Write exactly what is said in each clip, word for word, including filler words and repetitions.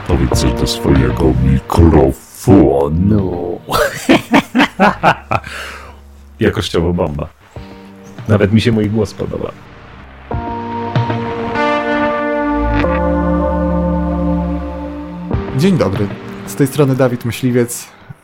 Powiedz coś do swojego mikrofonu. Jakościowo bomba. Nawet mi się mój głos podoba. Dzień dobry. Z tej strony Dawid Myśliwiec.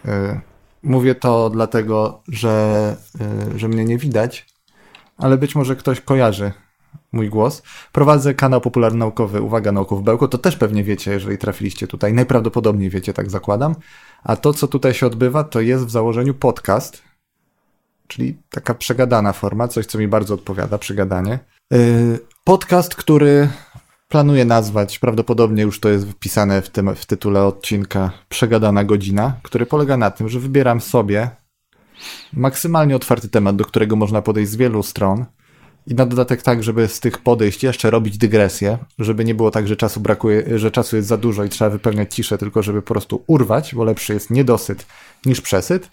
Mówię to dlatego, że, że mnie nie widać, ale być może ktoś kojarzy mój głos. Prowadzę kanał popularnonaukowy Uwaga Nauków Bełko. To też pewnie wiecie, jeżeli trafiliście tutaj. Najprawdopodobniej wiecie, tak zakładam. A to, co tutaj się odbywa, to jest w założeniu podcast, czyli taka przegadana forma, coś, co mi bardzo odpowiada, przegadanie. Podcast, który planuję nazwać, prawdopodobnie już to jest wpisane w, tym, w tytule odcinka, Przegadana Godzina, który polega na tym, że wybieram sobie maksymalnie otwarty temat, do którego można podejść z wielu stron i na dodatek tak, żeby z tych podejść jeszcze robić dygresję, żeby nie było tak, że czasu brakuje, że czasu jest za dużo i trzeba wypełniać ciszę, tylko żeby po prostu urwać, bo lepszy jest niedosyt niż przesyt.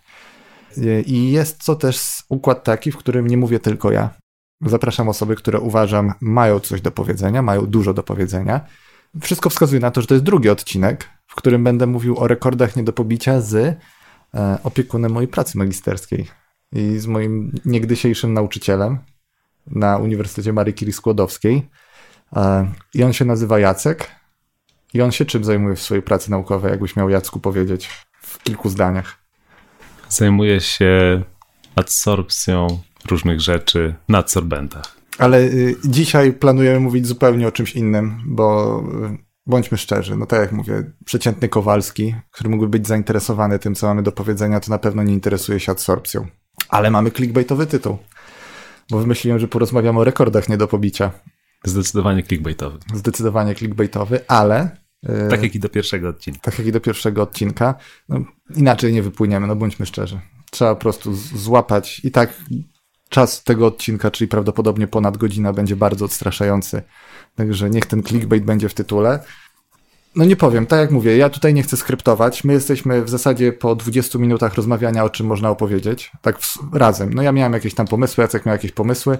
I jest to też układ taki, w którym nie mówię tylko ja. Zapraszam osoby, które uważam mają coś do powiedzenia, mają dużo do powiedzenia. Wszystko wskazuje na to, że to jest drugi odcinek, w którym będę mówił o rekordach nie do pobicia z e, opiekunem mojej pracy magisterskiej i z moim niegdysiejszym nauczycielem na Uniwersytecie Marii Curie Skłodowskiej. E, I on się nazywa Jacek. I on się czym zajmuje w swojej pracy naukowej, jakbyś miał Jacku powiedzieć w kilku zdaniach? Zajmuje się adsorpcją różnych rzeczy na adsorbentach. Ale y, dzisiaj planujemy mówić zupełnie o czymś innym, bo y, bądźmy szczerzy, no tak jak mówię, przeciętny Kowalski, który mógłby być zainteresowany tym, co mamy do powiedzenia, to na pewno nie interesuje się adsorpcją. Ale mamy clickbaitowy tytuł, bo wymyśliłem, że porozmawiamy o rekordach nie do pobicia. Zdecydowanie clickbaitowy. Zdecydowanie clickbaitowy, ale... Y, tak jak i do pierwszego odcinka. Tak jak i do pierwszego odcinka. No, inaczej nie wypłyniemy, no bądźmy szczerzy. Trzeba po prostu z- złapać i tak... Czas tego odcinka, czyli prawdopodobnie ponad godzina, będzie bardzo odstraszający. Także niech ten clickbait będzie w tytule. No nie powiem, tak jak mówię, ja tutaj nie chcę skryptować. My jesteśmy w zasadzie po dwudziestu minutach rozmawiania, o czym można opowiedzieć. Tak w, razem. No ja miałem jakieś tam pomysły, Jacek miał jakieś pomysły.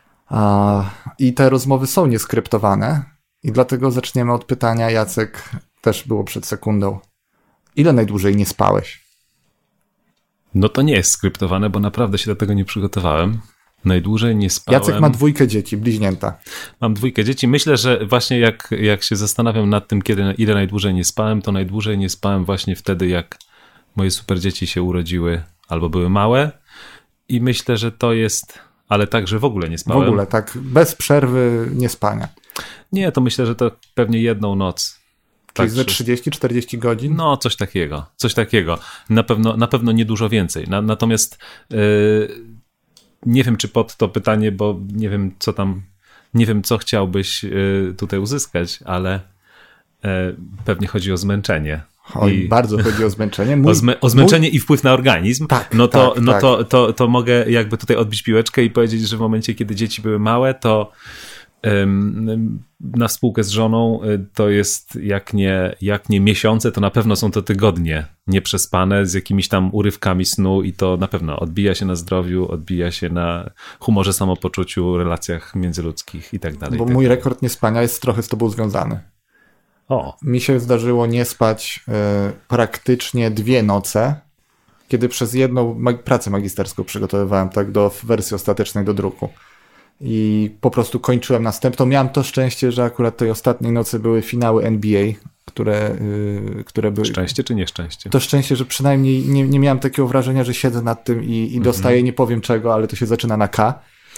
A, I te rozmowy są nieskryptowane. I dlatego zaczniemy od pytania, Jacek, też było przed sekundą. Ile najdłużej nie spałeś? No to nie jest skryptowane, bo naprawdę się do tego nie przygotowałem. Najdłużej nie spałem. Jacek ma dwójkę dzieci, bliźnięta. Mam dwójkę dzieci. Myślę, że właśnie jak, jak się zastanawiam nad tym, kiedy, ile najdłużej nie spałem, to najdłużej nie spałem właśnie wtedy, jak moje super dzieci się urodziły albo były małe. I myślę, że to jest... Ale tak, że w ogóle nie spałem. W ogóle, tak, bez przerwy nie spania. Nie, to myślę, że to pewnie jedną noc. Czyli tak, ze trzydzieści czterdzieści godzin? No, coś takiego, coś takiego. Na pewno, na pewno nie dużo więcej. Na, natomiast yy, nie wiem, czy pod to pytanie, bo nie wiem, co tam, nie wiem, co chciałbyś yy, tutaj uzyskać, ale yy, pewnie chodzi o zmęczenie. Oj, I bardzo chodzi o zmęczenie. Mój, o, zmę, o zmęczenie mój... i wpływ na organizm. Tak, no to, tak, no tak. To, to, to mogę jakby tutaj odbić piłeczkę i powiedzieć, że w momencie, kiedy dzieci były małe, to na spółkę z żoną to jest jak nie, jak nie miesiące, to na pewno są to tygodnie nieprzespane z jakimiś tam urywkami snu i to na pewno odbija się na zdrowiu, odbija się na humorze, samopoczuciu, relacjach międzyludzkich i tak dalej. Bo tak mój dalej. rekord niespania jest trochę z tobą związany. O. Mi się zdarzyło nie spać y, praktycznie dwie noce, kiedy przez jedną mag- pracę magisterską przygotowywałem tak do wersji ostatecznej do druku. I po prostu kończyłem następną. Miałem to szczęście, że akurat tej ostatniej nocy były finały N B A, które, yy, które były... Szczęście czy nieszczęście? To szczęście, że przynajmniej nie, nie miałem takiego wrażenia, że siedzę nad tym i, i dostaję mm-hmm. nie powiem czego, ale to się zaczyna na K.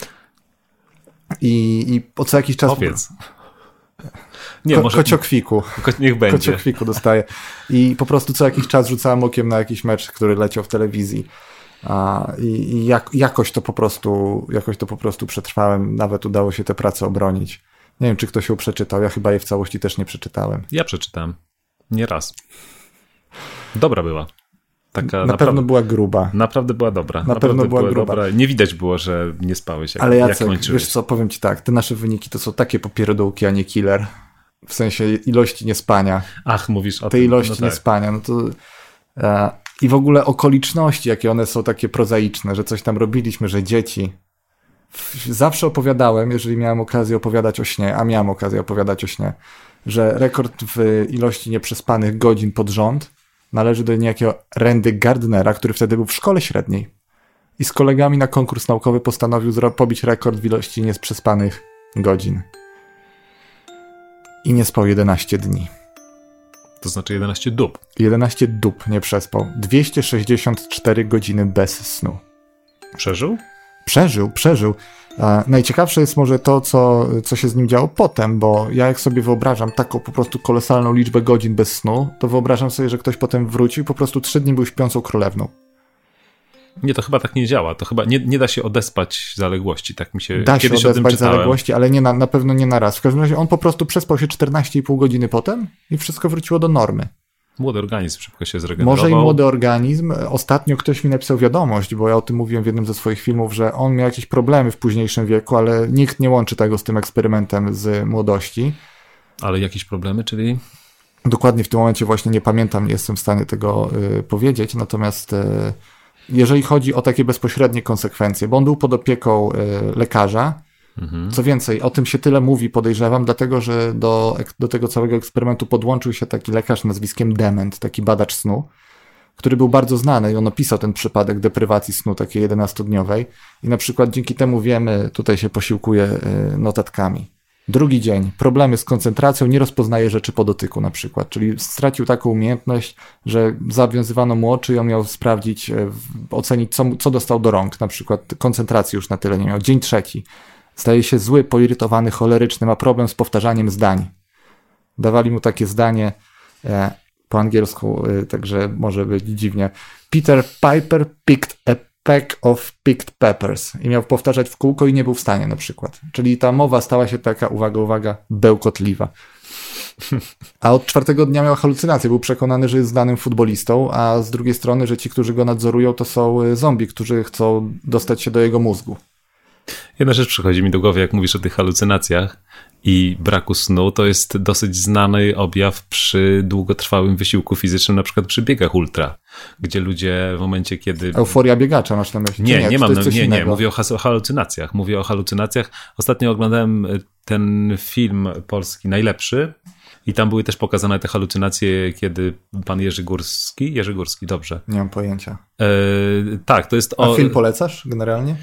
I, i po co jakiś czas... Powiedz. Nie, Ko- może... Kociokwiku. Ko- niech będzie. Kociokwiku dostaję. I po prostu co jakiś czas rzucałem okiem na jakiś mecz, który leciał w telewizji. A, I i jak, jakoś to po prostu jakoś to po prostu przetrwałem. Nawet udało się tę pracę obronić. Nie wiem, czy ktoś ją przeczytał. Ja chyba jej w całości też nie przeczytałem. Ja przeczytałem. Nie raz. Dobra była. Taka na naprawdę, pewno była gruba. Naprawdę była dobra. Na naprawdę pewno była gruba. Dobra. Nie widać było, że nie spałeś. Jak, Ale Jacek, jak kończyłeś. wiesz co, powiem ci tak. Te nasze wyniki to są takie popierdółki, a nie killer. W sensie ilości niespania. Ach, mówisz o tej tym. ilości no tak. niespania. No to... E, I w ogóle okoliczności, jakie one są takie prozaiczne, że coś tam robiliśmy, że dzieci zawsze opowiadałem, jeżeli miałem okazję opowiadać o śnie, a miałem okazję opowiadać o śnie, że rekord w ilości nieprzespanych godzin pod rząd należy do niejakiego Randy Gardnera, który wtedy był w szkole średniej i z kolegami na konkurs naukowy postanowił zro- pobić rekord w ilości nieprzespanych godzin. I nie spał jedenaście dni. To znaczy jedenaście dób. jedenaście dób nie przespał. dwieście sześćdziesiąt cztery godziny bez snu. Przeżył? Przeżył, przeżył. A najciekawsze jest może to, co, co się z nim działo potem, bo ja jak sobie wyobrażam taką po prostu kolosalną liczbę godzin bez snu, to wyobrażam sobie, że ktoś potem wrócił i po prostu trzy dni był śpiącą królewną. Nie, to chyba tak nie działa. To chyba nie, nie da się odespać zaległości. Tak mi się Da się kiedyś odespać o tym czytałem. zaległości, ale nie na, na pewno nie na raz. W każdym razie on po prostu przespał się czternaście i pół godziny potem i wszystko wróciło do normy. Młody organizm szybko się zregenerował. Może i młody organizm. Ostatnio ktoś mi napisał wiadomość, bo ja o tym mówiłem w jednym ze swoich filmów, że on miał jakieś problemy w późniejszym wieku, ale nikt nie łączy tego z tym eksperymentem z młodości. Ale jakieś problemy, czyli... Dokładnie w tym momencie właśnie nie pamiętam, nie jestem w stanie tego y, powiedzieć, natomiast y, jeżeli chodzi o takie bezpośrednie konsekwencje, bo on był pod opieką y, lekarza, mhm. Co więcej, o tym się tyle mówi, podejrzewam, dlatego, że do, do tego całego eksperymentu podłączył się taki lekarz nazwiskiem Dement, taki badacz snu, który był bardzo znany i on opisał ten przypadek deprywacji snu takiej jedenastodniowej i na przykład dzięki temu wiemy, tutaj się posiłkuje y, notatkami. Drugi dzień, problemy z koncentracją, nie rozpoznaje rzeczy po dotyku na przykład, czyli stracił taką umiejętność, że zawiązywano mu oczy i on miał sprawdzić, ocenić co, co dostał do rąk, na przykład koncentracji już na tyle nie miał. Dzień trzeci, staje się zły, poirytowany, choleryczny, ma problem z powtarzaniem zdań. Dawali mu takie zdanie e, po angielsku, e, także może być dziwnie. Peter Piper picked a peck of picked peppers i miał powtarzać w kółko i nie był w stanie na przykład. Czyli ta mowa stała się taka, uwaga, uwaga, bełkotliwa. A od czwartego dnia miał halucynacje. Był przekonany, że jest znanym futbolistą, a z drugiej strony, że ci, którzy go nadzorują, to są zombie, którzy chcą dostać się do jego mózgu. Jedna rzecz przychodzi mi do głowy, jak mówisz o tych halucynacjach i braku snu, to jest dosyć znany objaw przy długotrwałym wysiłku fizycznym, na przykład przy biegach ultra, gdzie ludzie w momencie, kiedy... Euforia biegacza masz na myśli? Nie, nie, nie mam, na, nie, nie, mówię o halucynacjach, mówię o halucynacjach. Ostatnio oglądałem ten film polski Najlepszy i tam były też pokazane te halucynacje, kiedy pan Jerzy Górski, Jerzy Górski, dobrze. Nie mam pojęcia. E, tak, to jest o... A film polecasz generalnie?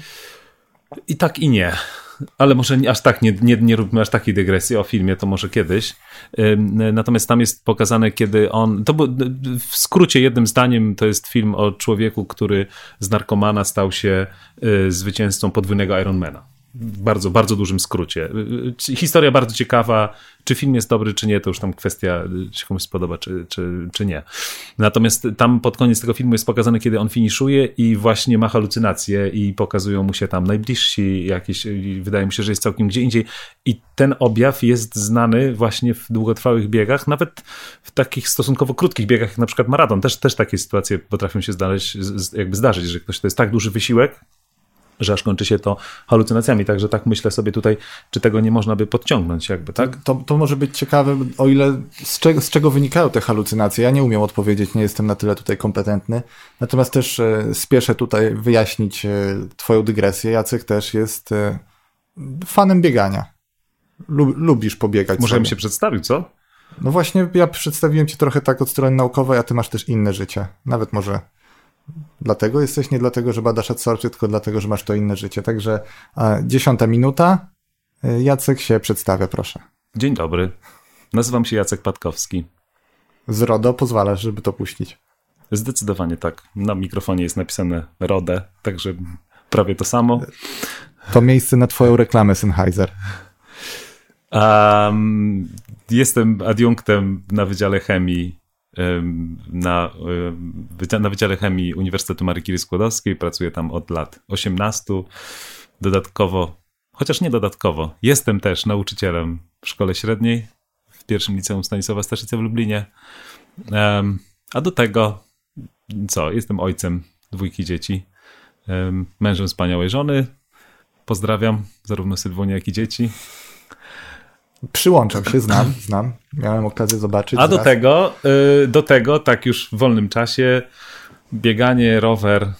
I tak i nie, ale może nie, aż tak, nie, nie, nie róbmy aż takiej dygresji o filmie, to może kiedyś. Natomiast tam jest pokazane, kiedy on, to był, w skrócie jednym zdaniem, to jest film o człowieku, który z narkomana stał się zwycięzcą podwójnego Ironmana. W bardzo, bardzo dużym skrócie. Historia bardzo ciekawa. Czy film jest dobry, czy nie, to już tam kwestia, czy komuś spodoba, czy, czy, czy nie. Natomiast tam pod koniec tego filmu jest pokazane, kiedy on finiszuje i właśnie ma halucynacje i pokazują mu się tam najbliżsi jakieś, wydaje mi się, że jest całkiem gdzie indziej. I ten objaw jest znany właśnie w długotrwałych biegach, nawet w takich stosunkowo krótkich biegach, jak na przykład maraton. Też, też takie sytuacje potrafią się znaleźć, jakby zdarzyć, że ktoś to jest tak duży wysiłek, że aż kończy się to halucynacjami. Także tak myślę sobie tutaj, czy tego nie można by podciągnąć jakby, tak? To, to może być ciekawe, o ile z czego, z czego wynikają te halucynacje. Ja nie umiem odpowiedzieć, nie jestem na tyle tutaj kompetentny. Natomiast też e, spieszę tutaj wyjaśnić e, twoją dygresję. Jacek też jest e, fanem biegania. Lub, lubisz pobiegać. Możemy się przedstawić, co? No właśnie, ja przedstawiłem ci trochę tak od strony naukowej, a ty masz też inne życie. Nawet może... Dlatego jesteś, nie dlatego, że badasz adsorpcję, tylko dlatego, że masz to inne życie. Także a, dziesiąta minuta. Jacek się przedstawia, proszę. Dzień dobry. Nazywam się Jacek Patkowski. Z RODO pozwalasz, żeby to puścić? Zdecydowanie tak. Na mikrofonie jest napisane RODE, także prawie to samo. To miejsce na twoją reklamę, Sennheiser. Um, jestem adiunktem na Wydziale Chemii Na, na Wydziale Chemii Uniwersytetu Marii Curie Skłodowskiej. Pracuję tam od lat osiemnastu. Dodatkowo, chociaż nie dodatkowo, jestem też nauczycielem w szkole średniej w pierwszym liceum Stanisława Staszica w Lublinie. Um, a do tego, co, jestem ojcem dwójki dzieci, um, mężem wspaniałej żony. Pozdrawiam zarówno Sylwonię, jak i dzieci. Przyłączam się, znam, znam. Miałem okazję zobaczyć. A do tego, do tego, tak już w wolnym czasie, bieganie, rower,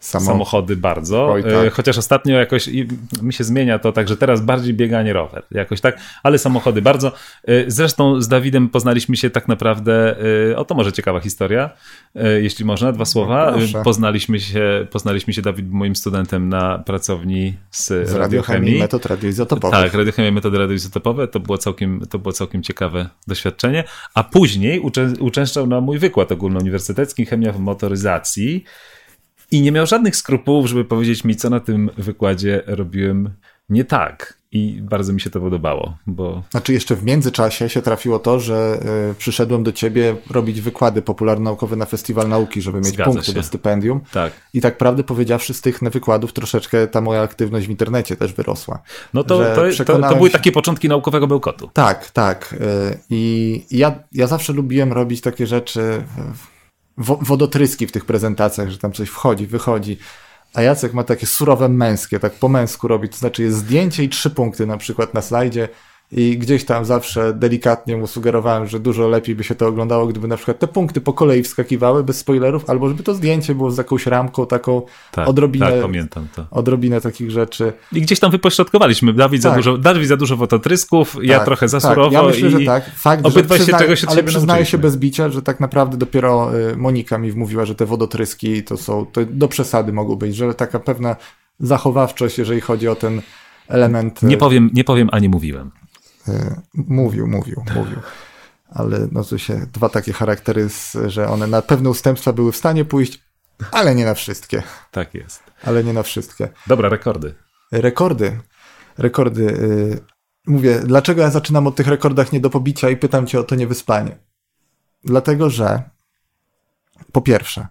Samo... samochody bardzo, Oj, tak. chociaż ostatnio jakoś mi się zmienia to tak, że teraz bardziej bieganie rower, jakoś tak, ale samochody bardzo. Zresztą z Dawidem poznaliśmy się tak naprawdę, o to może ciekawa historia, jeśli można, dwa słowa. Proszę. Poznaliśmy się, poznaliśmy się, Dawid był moim studentem na pracowni z, z radiochemii. metod radioizotopowych. Tak, radiochemia, metody radioizotopowe, to było całkiem, to było całkiem ciekawe doświadczenie, a później uczę, uczęszczał na mój wykład ogólnouniwersytecki, chemia w motoryzacji. I nie miał żadnych skrupułów, żeby powiedzieć mi, co na tym wykładzie robiłem nie tak. I bardzo mi się to podobało, bo... Znaczy jeszcze w międzyczasie się trafiło to, że y, przyszedłem do ciebie robić wykłady popularno-naukowe na Festiwal Nauki, żeby mieć Zgadza punkty się. do stypendium. Tak. I tak prawdę powiedziawszy, z tych wykładów troszeczkę ta moja aktywność w internecie też wyrosła. No to, Że to, to, przekonałem to były się- takie początki naukowego bełkotu. Tak, tak. y, I ja, ja zawsze lubiłem robić takie rzeczy, wo- wodotryski w tych prezentacjach, że tam coś wchodzi, wychodzi. A Jacek ma takie surowe męskie, tak po męsku robi, to znaczy jest zdjęcie i trzy punkty na przykład na slajdzie i gdzieś tam zawsze delikatnie mu sugerowałem, że dużo lepiej by się to oglądało, gdyby na przykład te punkty po kolei wskakiwały bez spoilerów, albo żeby to zdjęcie było z jakąś ramką taką, Tak, odrobinę, tak, pamiętam to. odrobinę takich rzeczy. I gdzieś tam wypośrodkowaliśmy. Dawid, Tak. za, dużo, Dawid za dużo wototrysków, ja Tak, trochę za tak. surowo. Ja myślę, i że tak. Fakt, obydwaj że się przyzna- czegoś od ale siebie przyznaję się nauczyliśmy. bez bicia, że tak naprawdę dopiero y, Monika mi wmówiła, że te wodotryski to są, to do przesady mogą być, że taka pewna zachowawczość, jeżeli chodzi o ten element. Nie powiem, nie powiem, a nie mówiłem. y, Mówił, mówił, mówił. Ale no to się dwa takie charaktery, z- że one na pewne ustępstwa były w stanie pójść, ale nie na wszystkie. Tak jest. Ale nie na wszystkie. Dobra, rekordy. Rekordy. Rekordy. y, Mówię, dlaczego ja zaczynam od tych rekordach nie do pobicia i pytam cię o to niewyspanie? Dlatego, że po pierwsze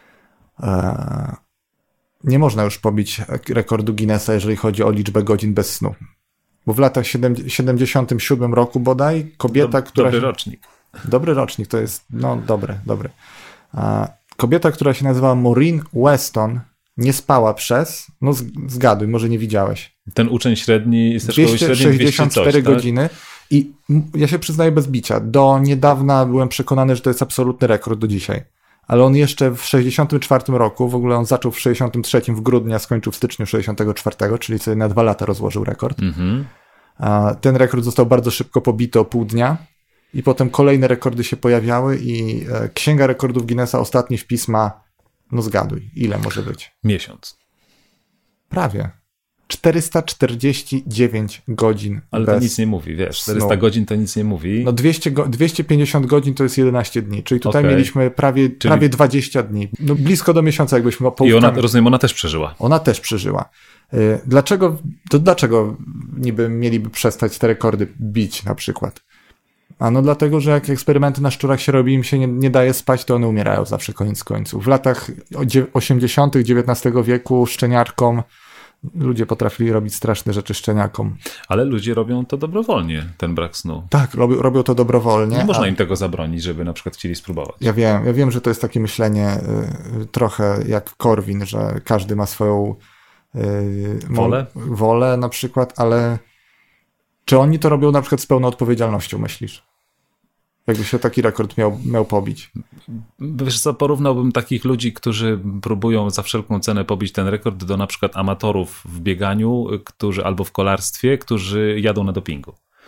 e, nie można już pobić rekordu Guinnessa, jeżeli chodzi o liczbę godzin bez snu. Bo w latach siedem- siedemdziesiątym siódmym roku bodaj kobieta, Dob- która... Dobry się- rocznik. Dobry rocznik, to jest, no dobre, dobre. A kobieta, która się nazywała Maureen Weston, nie spała przez, no z- zgaduj, może nie widziałeś, Ten uczeń średni z szkoły dwieście średniej sześćdziesiąt cztery dwieście coś, tak? godziny i m- ja się przyznaję bez bicia, do niedawna byłem przekonany, że to jest absolutny rekord do dzisiaj. Ale on jeszcze w sześćdziesiątym czwartym roku, w ogóle on zaczął w sześćdziesiątym trzecim w grudniu, a skończył w styczniu sześćdziesiątego czwartego, czyli sobie na dwa lata rozłożył rekord. Mhm. A ten rekord został bardzo szybko pobity o pół dnia i potem kolejne rekordy się pojawiały i e, Księga Rekordów Guinnessa, ostatni wpis ma, no zgaduj, ile może być? Miesiąc. Prawie. czterysta czterdzieści dziewięć godzin Ale bez to nic nie mówi, wiesz. czterysta snu. godzin to nic nie mówi. No dwieście, go, dwieście pięćdziesiąt godzin to jest jedenaście dni, czyli tutaj Okej. mieliśmy prawie, prawie dwadzieścia dni. No blisko do miesiąca, jakbyśmy I połówkami. ona, rozumiem, ona też przeżyła. Ona też przeżyła. Y, Dlaczego, to dlaczego niby mieliby przestać te rekordy bić na przykład? A no dlatego, że jak eksperymenty na szczurach się robi, im się nie, nie daje spać, to one umierają zawsze koniec końców. W latach osiemdziesiątych dziewiętnastego wieku szczeniaczkom ludzie potrafili robić straszne rzeczy szczeniakom. Ale ludzie robią to dobrowolnie, ten brak snu. Tak, robią, robią to dobrowolnie. Nie można a- im tego zabronić, żeby na przykład chcieli spróbować. Ja wiem, ja wiem, że to jest takie myślenie y, trochę jak Korwin, że każdy ma swoją y, mo- Wolę? wolę na przykład, ale czy oni to robią na przykład z pełną odpowiedzialnością, myślisz? Jakby się taki rekord miał, miał pobić. Wiesz co, porównałbym takich ludzi, którzy próbują za wszelką cenę pobić ten rekord do na przykład amatorów w bieganiu, którzy albo w kolarstwie, którzy jadą na dopingu.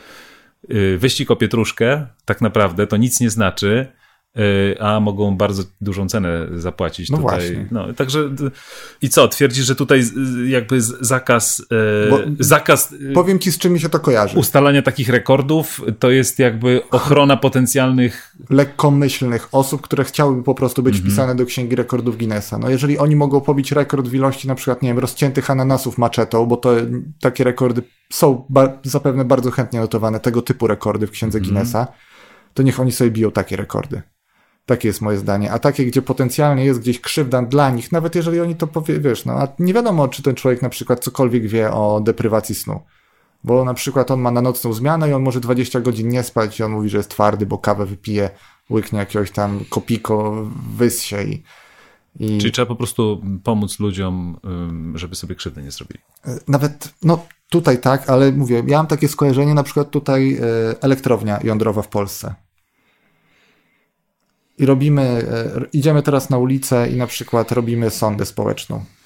Yy, Wyścig o pietruszkę tak naprawdę to nic nie znaczy, yy, a mogą bardzo dużą cenę zapłacić No tutaj. właśnie. No, także y, i co, twierdzisz, że tutaj y, jakby z- zakaz, yy, Bo- zakaz y, Powiem ci, z czym mi się to kojarzy. ustalania takich rekordów to jest jakby ochrona potencjalnych. Lekkomyślnych osób, które chciałyby po prostu być wpisane do Księgi Rekordów Guinnessa. No jeżeli oni mogą pobić rekord w ilości na przykład, nie wiem, rozciętych ananasów maczetą, bo to takie rekordy są ba- zapewne bardzo chętnie notowane, tego typu rekordy w Księdze Guinnessa, to niech oni sobie biją takie rekordy. Takie jest moje zdanie. A takie, gdzie potencjalnie jest gdzieś krzywda dla nich, nawet jeżeli oni to powie, wiesz, no, a nie wiadomo, czy ten człowiek na przykład cokolwiek wie o deprywacji snu. Bo na przykład on ma na nocną zmianę i on może dwadzieścia godzin nie spać i on mówi, że jest twardy, bo kawę wypije, łyknie jakiegoś tam kopiko, wyssie i... i Czyli trzeba po prostu pomóc ludziom, ym, żeby sobie krzywdy nie zrobili. nawet, no tutaj tak, ale mówię, ja mam takie skojarzenie, na przykład tutaj y, elektrownia jądrowa w Polsce. I robimy, y, idziemy teraz na ulicę i na przykład robimy sondę społeczną.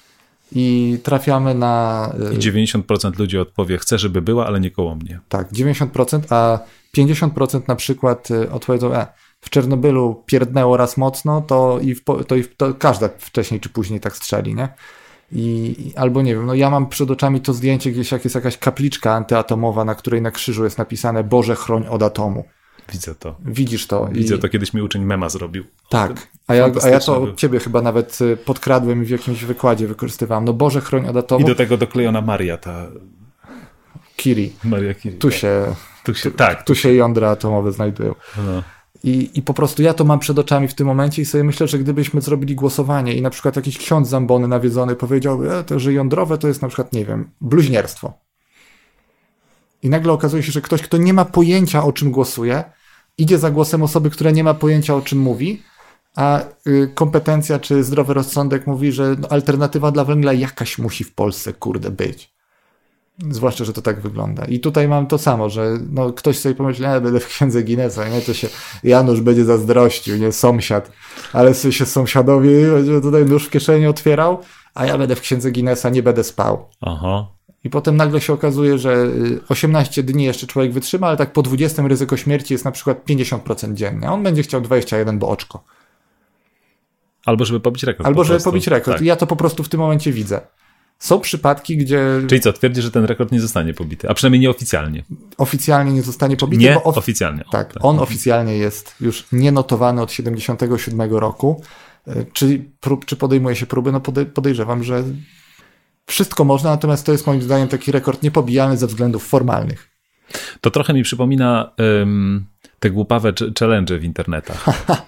i trafiamy na... I dziewięćdziesiąt procent ludzi odpowie, chcę, żeby była, ale nie koło mnie. Tak, dziewięćdziesiąt procent, a pięćdziesiąt procent na przykład odpowiedzą, e, w Czernobylu pierdnęło raz mocno, to i, w, to i w, to każda wcześniej czy później tak strzeli, nie? I, albo nie wiem, no ja mam przed oczami to zdjęcie gdzieś, jak jest jakaś kapliczka antyatomowa, na której na krzyżu jest napisane Boże, chroń od atomu. Widzę to. Widzisz to. Widzę I... to, kiedyś mi uczeń mema zrobił. Tak, a ja, a ja to był. od ciebie chyba nawet podkradłem i w jakimś wykładzie wykorzystywałem. No Boże, chroń od atomu. I do tego doklejona Maria, ta... Kiri. Maria Kiri. Tu się, tu się, tu, tak, tu się jądra atomowe znajdują. No. I, I po prostu ja to mam przed oczami w tym momencie i sobie myślę, że gdybyśmy zrobili głosowanie i na przykład jakiś ksiądz zambony nawiedzony powiedziałby, e, to, że jądrowe to jest na przykład, nie wiem, bluźnierstwo. I nagle okazuje się, że ktoś, kto nie ma pojęcia, o czym głosuje, idzie za głosem osoby, która nie ma pojęcia, o czym mówi, a y, kompetencja czy zdrowy rozsądek mówi, że no, alternatywa dla węgla jakaś musi w Polsce, kurde, być. Zwłaszcza, że to tak wygląda. I tutaj mam to samo, że no, ktoś sobie pomyśli, ja będę w księdze Guinnessa, nie? To się Janusz będzie zazdrościł, nie? Sąsiad. Ale sobie się sąsiadowi będzie tutaj nóż w kieszeni otwierał, a ja będę w księdze Guinnessa, nie będę spał. Aha. I potem nagle się okazuje, że osiemnaście dni jeszcze człowiek wytrzyma, ale tak po dwudziestym ryzyko śmierci jest na przykład pięćdziesiąt procent dziennie. A on będzie chciał dwadzieścia jeden, bo oczko. Albo żeby pobić rekord. Albo po żeby prostu. pobić rekord. Tak. I ja to po prostu w tym momencie widzę. Są przypadki, gdzie... Czyli co, twierdzi, że ten rekord nie zostanie pobity, a przynajmniej nieoficjalnie. Oficjalnie nie zostanie pobity. Nie bo of... oficjalnie. O, tak, tak, on oficjalnie jest już nienotowany od siedemdziesiątego siódmego roku. Czy, prób, czy podejmuje się próby? No podej- podejrzewam, że wszystko można, natomiast to jest moim zdaniem taki rekord niepobijalny ze względów formalnych. To trochę mi przypomina um, te głupawe challenge w internetach.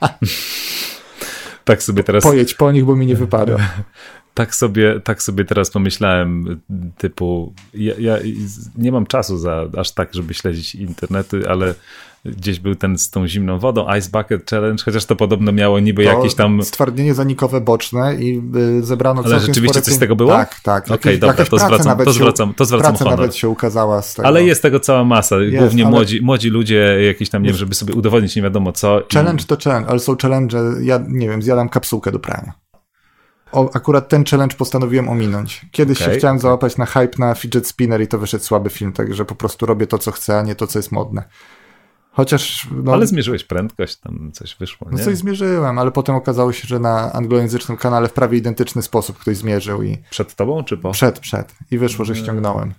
Tak sobie teraz... Pojedź po nich, bo mi nie wypada. Tak sobie, tak sobie teraz pomyślałem, typu, ja, ja nie mam czasu za, aż tak, żeby śledzić internety, ale gdzieś był ten z tą zimną wodą, Ice Bucket Challenge, chociaż to podobno miało niby to jakieś tam... stwardnienie zanikowe boczne i y, zebrano Ale całkiem rzeczywiście spore coś z pieniądze. tego było? Tak, tak. Okej, okay, dobra, to zwracam, to zwracam, to zwracam praca honor. nawet się ukazała z tego. Ale jest tego cała masa, jest, głównie ale... młodzi, młodzi ludzie, jakieś tam, nie wiem, żeby sobie udowodnić nie wiadomo co. Challenge i... to challenge, ale są challenge, ja nie wiem, zjadam kapsułkę do prania. O, akurat ten challenge postanowiłem ominąć. Kiedyś okay, się chciałem okay. załapać na hype na fidget spinner i to wyszedł słaby film, także po prostu robię to, co chcę, a nie to, co jest modne. Chociaż... No, ale zmierzyłeś prędkość, tam coś wyszło, nie? No coś zmierzyłem, ale potem okazało się, że na anglojęzycznym kanale w prawie identyczny sposób ktoś zmierzył i... Przed tobą, czy po? Przed, przed. I wyszło, że ściągnąłem.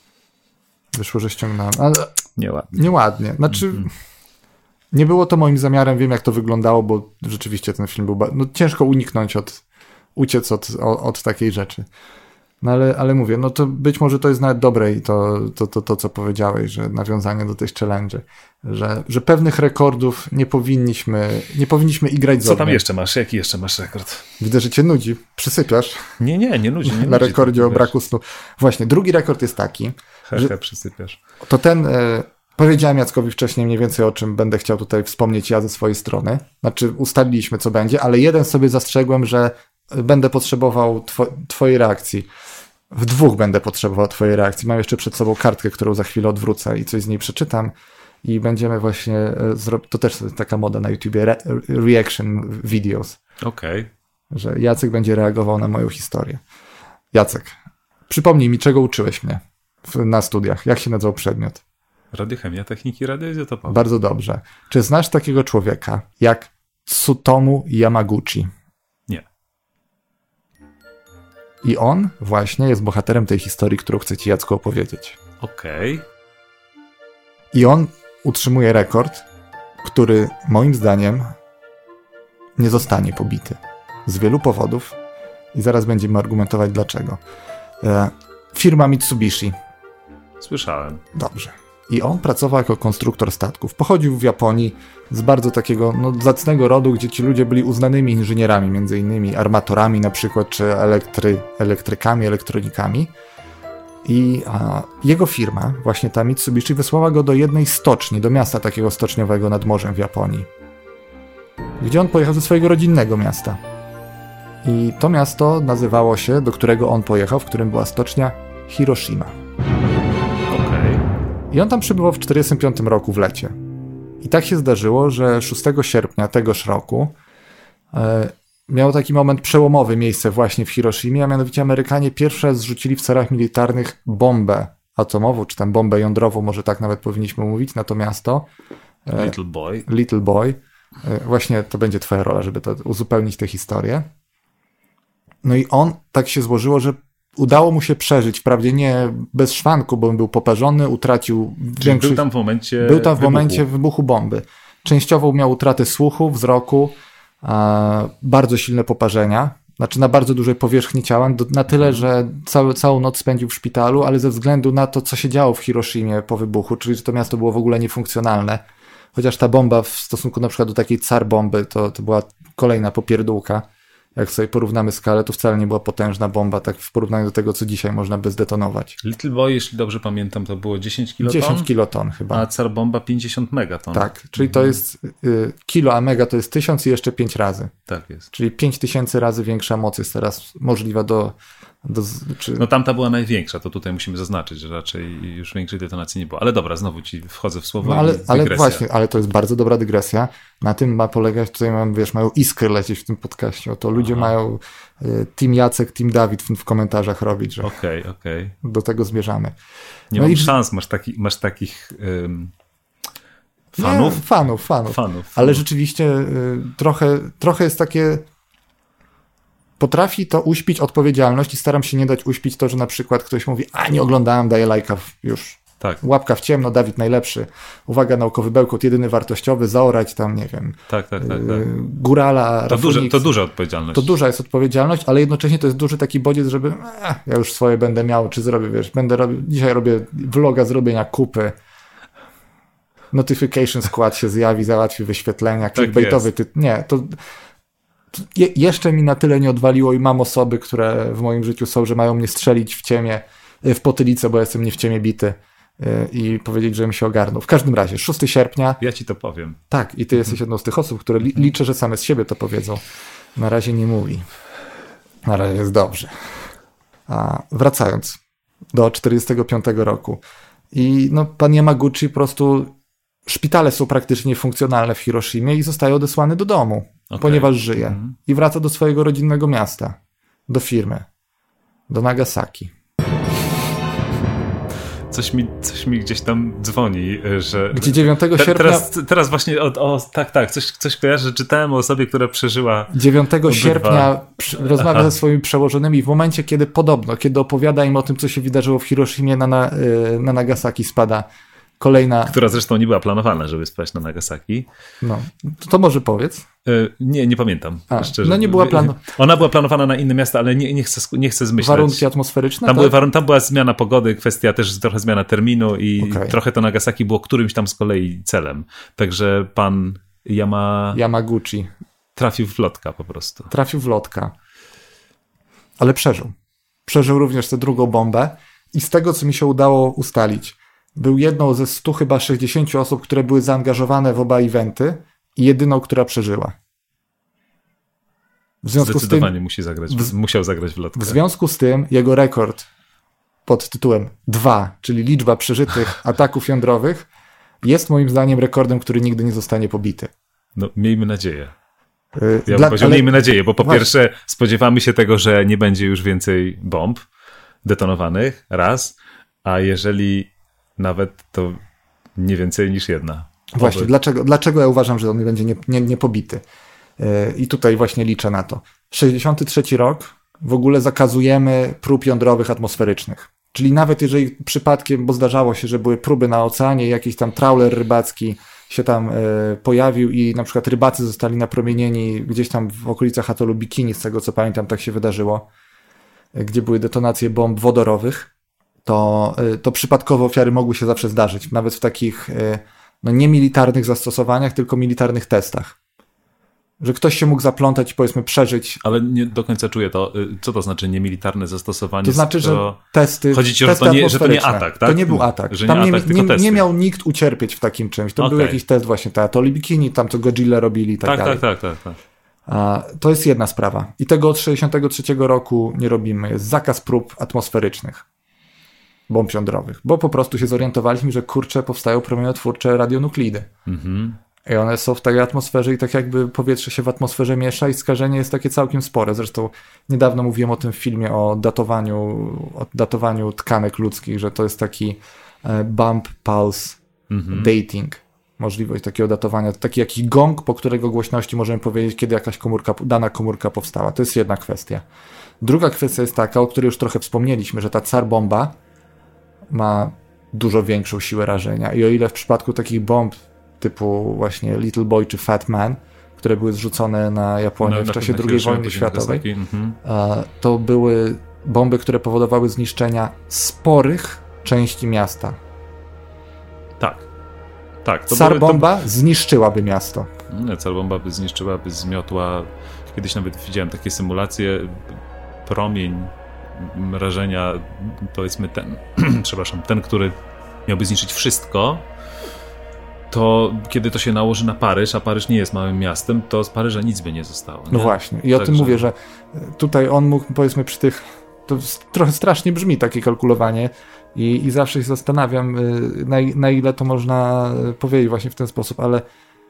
Wyszło, że ściągnąłem. Ale... Nieładnie. Nieładnie. Znaczy... Mm-hmm. Nie było to moim zamiarem, wiem jak to wyglądało, bo rzeczywiście ten film był... Ba... No ciężko uniknąć od... uciec od, od, od takiej rzeczy. No ale, ale mówię, no to być może to jest nawet dobre i to, to, to, to co powiedziałeś, że nawiązanie do tych challenge, że, że pewnych rekordów nie powinniśmy, nie powinniśmy igrać z Co tam ogniem. jeszcze masz? Jaki jeszcze masz rekord? Widzę, że cię nudzi. Przysypiasz. Nie, nie, nie nudzi. Nie Na nudzi, rekordzie to, o braku snu. Właśnie, drugi rekord jest taki, he, że he, przysypiasz. To ten... E, powiedziałem Jackowi wcześniej mniej więcej o czym będę chciał tutaj wspomnieć ja ze swojej strony. Znaczy ustaliliśmy co będzie, ale jeden sobie zastrzegłem, że będę potrzebował two- twojej reakcji. W dwóch będę potrzebował twojej reakcji. Mam jeszcze przed sobą kartkę, którą za chwilę odwrócę i coś z niej przeczytam i będziemy właśnie zrobić, to też taka moda na YouTubie, re- reaction videos. Okej. Okay. Że Jacek będzie reagował na moją historię. Jacek, przypomnij mi, czego uczyłeś mnie w, na studiach. Jak się nazywał przedmiot? Radiochemia, techniki radioizotopowe. Bardzo dobrze. Czy znasz takiego człowieka jak Tsutomu Yamaguchi? Nie. I on właśnie jest bohaterem tej historii, którą chcę ci, Jacku, opowiedzieć. Okej. Okay. I on utrzymuje rekord, który moim zdaniem nie zostanie pobity. Z wielu powodów. I zaraz będziemy argumentować dlaczego. E, firma Mitsubishi. Słyszałem. Dobrze. I on pracował jako konstruktor statków. Pochodził w Japonii z bardzo takiego no, zacnego rodu, gdzie ci ludzie byli uznanymi inżynierami, między innymi armatorami na przykład, czy elektry, elektrykami, elektronikami. I a, jego firma, właśnie ta Mitsubishi, wysłała go do jednej stoczni, do miasta takiego stoczniowego nad morzem w Japonii, gdzie on pojechał ze swojego rodzinnego miasta. I to miasto nazywało się, do którego on pojechał, w którym była stocznia, Hiroshima. I on tam przebywał w czterdziestym piątym roku w lecie. I tak się zdarzyło, że szóstego sierpnia tegoż roku e, miał taki moment przełomowy miejsce właśnie w Hiroshimie, a mianowicie Amerykanie pierwszy raz zrzucili w celach militarnych bombę atomową, czy tam bombę jądrową, może tak nawet powinniśmy mówić, na to miasto. Little Boy. Little Boy. Właśnie to będzie twoja rola, żeby to uzupełnić tę historię. No i on tak się złożyło, że udało mu się przeżyć, wprawdzie nie bez szwanku, bo on był poparzony, utracił większość... Był tam w momencie Był tam w wybuchu. momencie wybuchu bomby. Częściowo miał utratę słuchu, wzroku, e, bardzo silne poparzenia, znaczy na bardzo dużej powierzchni ciała, do, na tyle, że cały, całą noc spędził w szpitalu, ale ze względu na to, co się działo w Hiroshimie po wybuchu, czyli że to miasto było w ogóle niefunkcjonalne, chociaż ta bomba w stosunku na przykład do takiej car bomby, to, to była kolejna popierdółka. Jak sobie porównamy skalę, to wcale nie była potężna bomba, tak w porównaniu do tego, co dzisiaj można by zdetonować. Little Boy, jeśli dobrze pamiętam, to było dziesięć kiloton? dziesięć kiloton chyba. A car bomba pięćdziesiąt megaton. Tak, czyli to jest y, kilo, a mega to jest tysiąc i jeszcze pięć razy. Tak jest. Czyli pięć tysięcy razy większa moc jest teraz możliwa do... do czy... No tamta była największa, to tutaj musimy zaznaczyć, że raczej już większej detonacji nie było. Ale dobra, znowu ci wchodzę w słowo. No ale, i ale właśnie, ale to jest bardzo dobra dygresja. Na tym ma polegać, tutaj mam, wiesz, mają iskry lecieć w tym podcaście. Oto ludzie Aha. mają y, Team Jacek, Team Dawid w, w komentarzach robić, że Okej, okay, okej. Okay. Do tego zmierzamy. Nie no mam i... szans, masz, taki, masz takich ym, fanów? Nie, fanów, fanów. fanów? Ale rzeczywiście y, trochę, trochę jest takie... Potrafi to uśpić odpowiedzialność i staram się nie dać uśpić to, że na przykład ktoś mówi, a nie oglądałem, daję lajka już. Tak. Łapka w ciemno, Dawid najlepszy. Uwaga, naukowy bełkot, jedyny wartościowy, zaorać tam, nie wiem, tak, tak, tak, tak. górala, to, duże, to duża odpowiedzialność. To duża jest odpowiedzialność, ale jednocześnie to jest duży taki bodziec, żeby eh, ja już swoje będę miał, czy zrobię, wiesz, będę robił, dzisiaj robię vloga z robienia kupy. Notification skład się zjawi, załatwi wyświetlenia, clickbaitowy typ. Nie, to... Je, jeszcze mi na tyle nie odwaliło i mam osoby, które w moim życiu są, że mają mnie strzelić w ciemię, w potylicę, bo jestem nie w ciemię bity i powiedzieć, że mi się ogarnął. W każdym razie, szóstego sierpnia... Ja ci to powiem. Tak, i ty jesteś jedną z tych osób, które li, liczę, że same z siebie to powiedzą. Na razie nie mówi. Na razie jest dobrze. A wracając do czterdziestego piątego roku. I no, pan Yamaguchi po prostu... Szpitale są praktycznie funkcjonalne w Hiroshimie i zostaje odesłany do domu, okay. ponieważ żyje. Mm. I wraca do swojego rodzinnego miasta, do firmy, do Nagasaki. Coś mi, coś mi gdzieś tam dzwoni, że... Gdzie dziewiątego sierpnia... Teraz, teraz właśnie, o, o, tak, tak, coś, coś kojarzę, czytałem o osobie, która przeżyła... dziewiątego sierpnia rozmawia Aha. ze swoimi przełożonymi w momencie, kiedy podobno, kiedy opowiada im o tym, co się wydarzyło w Hiroshimie, na, na, na Nagasaki spada kolejna... Która zresztą nie była planowana, żeby spaść na Nagasaki. No, to, to może powiedz. Yy, nie, nie pamiętam. A, szczerze. No nie była planowana. Ona była planowana na inne miasta, ale nie, nie, chcę, nie chcę zmyślać. Warunki atmosferyczne? Tam, tak? były, tam była zmiana pogody, kwestia też trochę zmiana terminu i okay. trochę to Nagasaki było którymś tam z kolei celem. Także pan Yama... Yamaguchi trafił w lotka po prostu. Trafił w lotka. Ale przeżył. Przeżył również tę drugą bombę i z tego, co mi się udało ustalić, był jedną ze stu chyba sześćdziesięciu osób, które były zaangażowane w oba eventy i jedyną, która przeżyła. W związku Zdecydowanie z tym, musi zagrać, w, musiał zagrać w lotkę. W związku z tym jego rekord pod tytułem dwa, czyli liczba przeżytych ataków jądrowych, jest moim zdaniem rekordem, który nigdy nie zostanie pobity. No, miejmy nadzieję. Yy, ja bym powiedział, ale... miejmy nadzieję, bo po Właśnie. pierwsze spodziewamy się tego, że nie będzie już więcej bomb detonowanych, raz, a jeżeli nawet to nie więcej niż jedna. Właśnie, dlaczego, dlaczego ja uważam, że on będzie nie, nie, nie pobity? Yy, I tutaj właśnie liczę na to. sześćdziesiąty trzeci rok w ogóle zakazujemy prób jądrowych atmosferycznych. Czyli nawet jeżeli przypadkiem, bo zdarzało się, że były próby na oceanie, jakiś tam trawler rybacki się tam yy, pojawił i na przykład rybacy zostali napromienieni gdzieś tam w okolicach atolu Bikini, z tego co pamiętam, tak się wydarzyło, yy, gdzie były detonacje bomb wodorowych. To, to przypadkowe ofiary mogły się zawsze zdarzyć, nawet w takich no, nie militarnych zastosowaniach, tylko militarnych testach. Że ktoś się mógł zaplątać i powiedzmy przeżyć. Ale nie do końca czuję to. Co to znaczy niemilitarne zastosowanie? To znaczy, że to... testy Chodzi ci o to, że to, nie, że to nie atak, tak? To nie był atak. Że Tam nie, nie, atak, nie, testy. nie miał nikt ucierpieć w takim czymś. To okay. był jakiś test właśnie, te atoli Bikini, tam co Godzilla robili i tak, tak dalej. Tak, tak, tak. tak. A, to jest jedna sprawa. I tego od sześćdziesiątego trzeciego roku nie robimy. Jest zakaz prób atmosferycznych. Bomb jądrowych, bo po prostu się zorientowaliśmy, że kurcze powstają promieniotwórcze radionuklidy. Mm-hmm. I one są w tej atmosferze i tak jakby powietrze się w atmosferze miesza i skażenie jest takie całkiem spore. Zresztą niedawno mówiłem o tym w filmie o datowaniu, o datowaniu tkanek ludzkich, że to jest taki bump pulse mhm. dating. Możliwość takiego datowania. To taki jakiś gong, po którego głośności możemy powiedzieć, kiedy jakaś komórka, dana komórka powstała. To jest jedna kwestia. Druga kwestia jest taka, o której już trochę wspomnieliśmy, że ta car bomba ma dużo większą siłę rażenia. I o ile w przypadku takich bomb typu właśnie Little Boy czy Fat Man, które były zrzucone na Japonię no, w czasie drugiej wojny światowej, mhm. to były bomby, które powodowały zniszczenia sporych części miasta. Tak. Tak, to car były, bomba to... zniszczyłaby miasto. Nie, car bomba by zniszczyła, by zmiotła. Kiedyś nawet widziałem takie symulacje. Promień rażenia, powiedzmy ten, przepraszam, ten, który miałby zniszczyć wszystko, to kiedy to się nałoży na Paryż, a Paryż nie jest małym miastem, to z Paryża nic by nie zostało. Nie? No właśnie. I o Także... tym mówię, że tutaj on mógł, powiedzmy, przy tych, to trochę strasznie brzmi takie kalkulowanie i, i zawsze się zastanawiam, na, na ile to można powiedzieć właśnie w ten sposób, ale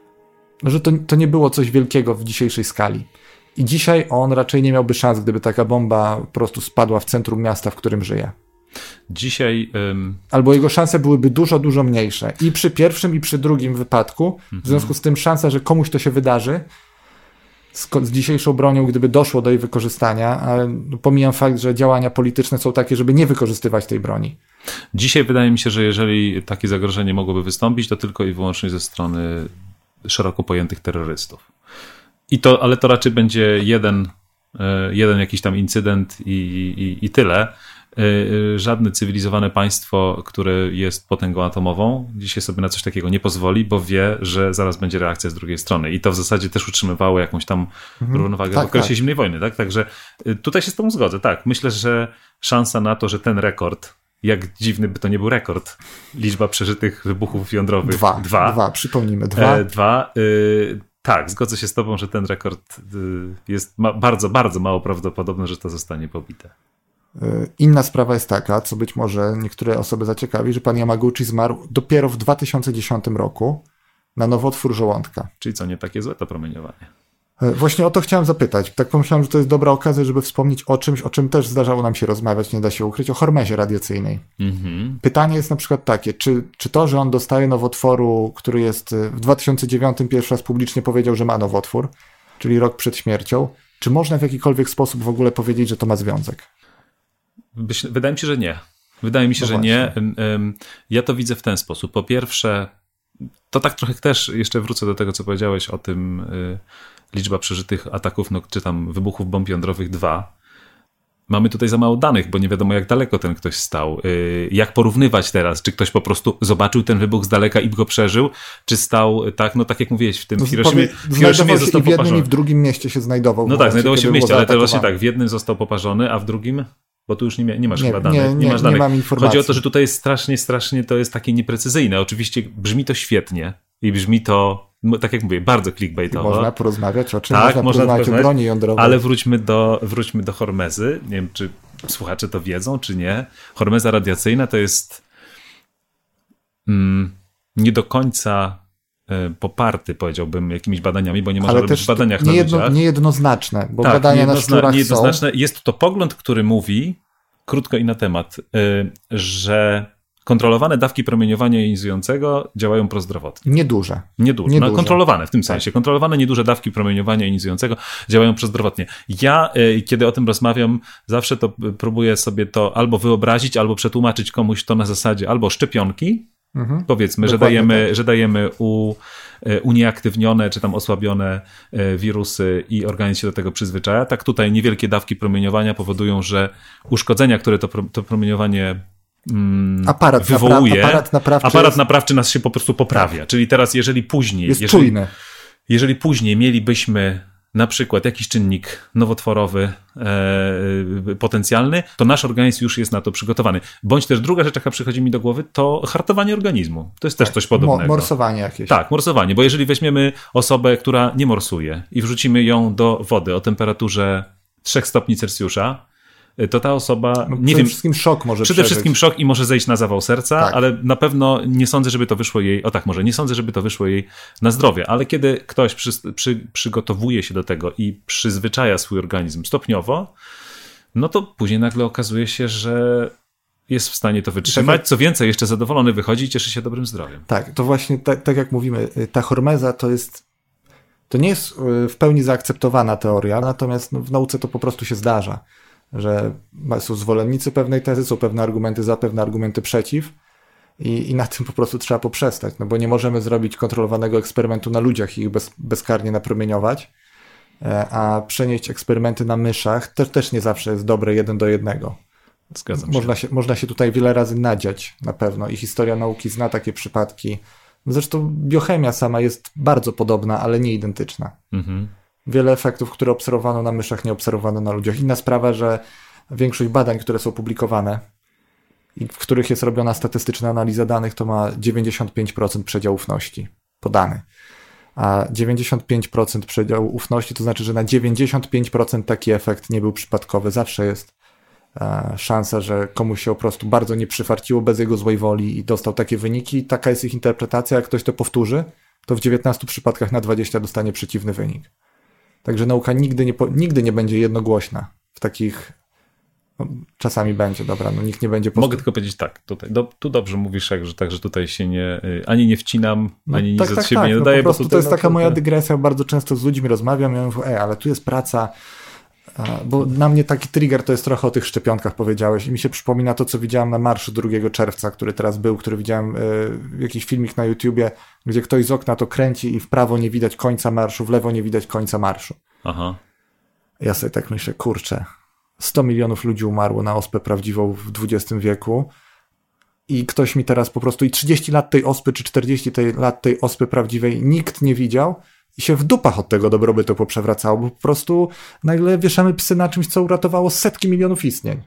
że to, to nie było coś wielkiego w dzisiejszej skali. I dzisiaj on raczej nie miałby szans, gdyby taka bomba po prostu spadła w centrum miasta, w którym żyje. Dzisiaj... Um... Albo jego szanse byłyby dużo, dużo mniejsze. I przy pierwszym, i przy drugim wypadku. Mm-hmm. W związku z tym szansa, że komuś to się wydarzy z, z dzisiejszą bronią, gdyby doszło do jej wykorzystania, ale pomijam fakt, że działania polityczne są takie, żeby nie wykorzystywać tej broni. Dzisiaj wydaje mi się, że jeżeli takie zagrożenie mogłoby wystąpić, to tylko i wyłącznie ze strony szeroko pojętych terrorystów. I to, ale to raczej będzie jeden, jeden jakiś tam incydent i, i, i tyle. Żadne cywilizowane państwo, które jest potęgą atomową, dzisiaj sobie na coś takiego nie pozwoli, bo wie, że zaraz będzie reakcja z drugiej strony. I to w zasadzie też utrzymywało jakąś tam mhm. równowagę tak, w okresie tak. zimnej wojny. Tak? Także tutaj się z tą zgodzę. Tak, myślę, że szansa na to, że ten rekord, jak dziwny by to nie był rekord, liczba przeżytych wybuchów jądrowych. Dwa. Dwa, dwa przypomnijmy. Dwa. E, dwa y, Tak, zgodzę się z tobą, że ten rekord jest ma- bardzo, bardzo mało prawdopodobne, że to zostanie pobite. Inna sprawa jest taka, co być może niektóre osoby zaciekawi, że pan Yamaguchi zmarł dopiero w dwa tysiące dziesiątym roku na nowotwór żołądka. Czyli co, nie takie złe to promieniowanie? Właśnie o to chciałem zapytać. Tak pomyślałem, że to jest dobra okazja, żeby wspomnieć o czymś, o czym też zdarzało nam się rozmawiać, nie da się ukryć, o hormezie radiacyjnej. Mm-hmm. Pytanie jest na przykład takie, czy, czy to, że on dostaje nowotworu, który jest w dwa tysiące dziewiątym pierwszy raz publicznie powiedział, że ma nowotwór, czyli rok przed śmiercią, czy można w jakikolwiek sposób w ogóle powiedzieć, że to ma związek? Wydaje mi się, że nie. Wydaje mi się, no że właśnie. nie. Ja to widzę w ten sposób. Po pierwsze, to tak trochę też, jeszcze wrócę do tego, co powiedziałeś o tym, liczba przeżytych ataków, no, czy tam wybuchów bomb jądrowych dwa. Mamy tutaj za mało danych, bo nie wiadomo, jak daleko ten ktoś stał. Jak porównywać teraz? Czy ktoś po prostu zobaczył ten wybuch z daleka i go przeżył? Czy stał, tak, no tak jak mówiłeś, w tym no, Hiroshimie, w Hiroshimie został poparzony. W jednym i w drugim mieście się znajdował. No tak, znajdował się w mieście, ale to właśnie tak, w jednym został poparzony, a w drugim... Bo tu już nie, nie masz nie, chyba danych. Nie, nie, nie masz danych. Nie mam informacji. Chodzi o to, że tutaj jest strasznie, strasznie to jest takie nieprecyzyjne. Oczywiście brzmi to świetnie i brzmi to, tak jak mówię, bardzo clickbaitowo. I można porozmawiać o czym? Tak, można, można porozmawiać o broni jądrowej. Ale wróćmy do, wróćmy do hormezy. Nie wiem, czy słuchacze to wiedzą, czy nie. Hormeza radiacyjna to jest mm, nie do końca poparty, powiedziałbym, jakimiś badaniami, bo nie można robić w badaniach na niejedno, ludziach. Niejednoznaczne, bo tak, badania na szczurach niejednoznaczne. Są. Jest to pogląd, który mówi, krótko i na temat, że kontrolowane dawki promieniowania jonizującego działają prozdrowotnie. Nieduże. Nieduże. Nieduże. No, kontrolowane w tym sensie. Tak. Kontrolowane nieduże dawki promieniowania jonizującego działają prozdrowotnie. Ja, kiedy o tym rozmawiam, zawsze to próbuję sobie to albo wyobrazić, albo przetłumaczyć komuś to na zasadzie albo szczepionki, Mhm. Powiedzmy, że dajemy, tak. że dajemy u, unieaktywnione czy tam osłabione wirusy i organizm się do tego przyzwyczaja. Tak tutaj niewielkie dawki promieniowania powodują, że uszkodzenia, które to, to promieniowanie mm, aparat wywołuje, napra- aparat, naprawczy, aparat jest... naprawczy nas się po prostu poprawia. Tak. Czyli teraz jeżeli później jest jeżeli, czujny. jeżeli później mielibyśmy na przykład jakiś czynnik nowotworowy e, potencjalny, to nasz organizm już jest na to przygotowany. Bądź też druga rzecz, jaka przychodzi mi do głowy, to hartowanie organizmu. To jest tak, też coś podobnego. Mo- morsowanie jakieś. Tak, morsowanie, bo jeżeli weźmiemy osobę, która nie morsuje i wrzucimy ją do wody o temperaturze trzech stopni Celsjusza, to ta osoba, no, nie przede wiem, wszystkim szok może przede przeżyć. wszystkim szok i może zejść na zawał serca, tak. ale na pewno nie sądzę, żeby to wyszło jej, o tak może, nie sądzę, żeby to wyszło jej na zdrowie, ale kiedy ktoś przy, przy, przygotowuje się do tego i przyzwyczaja swój organizm stopniowo, no to później nagle okazuje się, że jest w stanie to wytrzymać. Co więcej, jeszcze zadowolony wychodzi i cieszy się dobrym zdrowiem. Tak, to właśnie tak, tak jak mówimy, ta hormeza to jest, to nie jest w pełni zaakceptowana teoria, natomiast no, w nauce to po prostu się zdarza, że są zwolennicy pewnej tezy, są pewne argumenty za, pewne argumenty przeciw i, i na tym po prostu trzeba poprzestać, no bo nie możemy zrobić kontrolowanego eksperymentu na ludziach i ich bez, bezkarnie napromieniować, a przenieść eksperymenty na myszach też, też nie zawsze jest dobre jeden do jednego. Zgadzam się. Można się. Można się tutaj wiele razy nadziać na pewno i historia nauki zna takie przypadki. Zresztą biochemia sama jest bardzo podobna, ale nie identyczna. Mhm. Wiele efektów, które obserwowano na myszach, nie obserwowano na ludziach. Inna sprawa, że większość badań, które są publikowane i w których jest robiona statystyczna analiza danych, to ma dziewięćdziesiąt pięć procent przedziału ufności podany. A dziewięćdziesiąt pięć procent przedziału ufności to znaczy, że na dziewięćdziesiąt pięć procent taki efekt nie był przypadkowy. Zawsze jest szansa, że komuś się po prostu bardzo nie przyfarciło bez jego złej woli i dostał takie wyniki. Taka jest ich interpretacja. Jak ktoś to powtórzy, to w dziewiętnastu przypadkach na dwadzieścia dostanie przeciwny wynik. Także nauka nigdy nie, nigdy nie będzie jednogłośna w takich... No, czasami będzie, dobra, no nikt nie będzie... Postu... Mogę tylko powiedzieć tak, tutaj, do, tu dobrze mówisz, że także tutaj się nie, ani nie wcinam, no, ani nic tak, od tak, siebie tak, nie no dodaję. Po prostu bo to jest no, taka to, moja to... dygresja, bardzo często z ludźmi rozmawiam i ja mówię, ej, ale tu jest praca... Bo na mnie taki trigger to jest trochę o tych szczepionkach powiedziałeś i mi się przypomina to, co widziałem na marszu drugiego czerwca, który teraz był, który widziałem y, jakiś filmik na YouTubie, gdzie ktoś z okna to kręci i w prawo nie widać końca marszu, w lewo nie widać końca marszu. Aha. Ja sobie tak myślę, kurczę, sto milionów ludzi umarło na ospę prawdziwą w dwudziestym wieku i ktoś mi teraz po prostu i trzydzieści lat tej ospy, czy czterdzieści tej, lat tej ospy prawdziwej nikt nie widział, i się w dupach od tego dobrobytu poprzewracało, bo po prostu nagle wieszamy psy na czymś, co uratowało setki milionów istnień.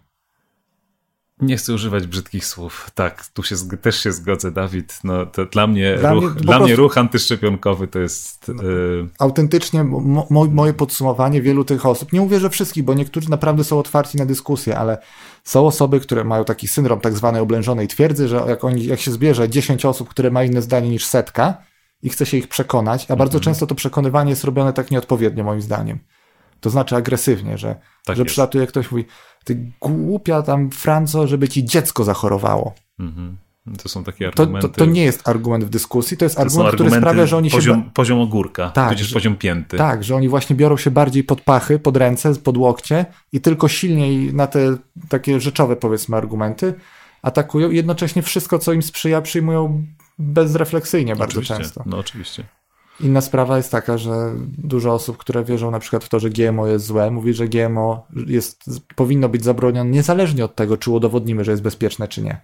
Nie chcę używać brzydkich słów. Tak, tu się, też się zgodzę, Dawid. No, to dla mnie, dla ruch, mnie, dla mnie ruch antyszczepionkowy to jest... Yy... Autentycznie mo, moje podsumowanie wielu tych osób, nie mówię, że wszystkich, bo niektórzy naprawdę są otwarci na dyskusję, ale są osoby, które mają taki syndrom tak zwanej oblężonej twierdzy, że jak, oni, jak się zbierze dziesięć osób, które ma inne zdanie niż setka, i chce się ich przekonać, a bardzo mm-hmm. często to przekonywanie jest robione tak nieodpowiednio moim zdaniem. To znaczy agresywnie, że, tak że przylatuje ktoś mówi, ty głupia tam Franco, żeby ci dziecko zachorowało. Mm-hmm. To są takie argumenty. To, to, to nie jest argument w dyskusji, to jest to argument, który sprawia, że oni poziom, się... Poziom ogórka, tak, tudzież że, poziom pięty. Tak, że oni właśnie biorą się bardziej pod pachy, pod ręce, pod łokcie i tylko silniej na te takie rzeczowe, powiedzmy, argumenty atakują i jednocześnie wszystko, co im sprzyja, przyjmują bezrefleksyjnie bardzo oczywiście, często. No oczywiście. Inna sprawa jest taka, że dużo osób, które wierzą na przykład w to, że G M O jest złe, mówi, że G M O jest, powinno być zabronione niezależnie od tego, czy udowodnimy, że jest bezpieczne, czy nie.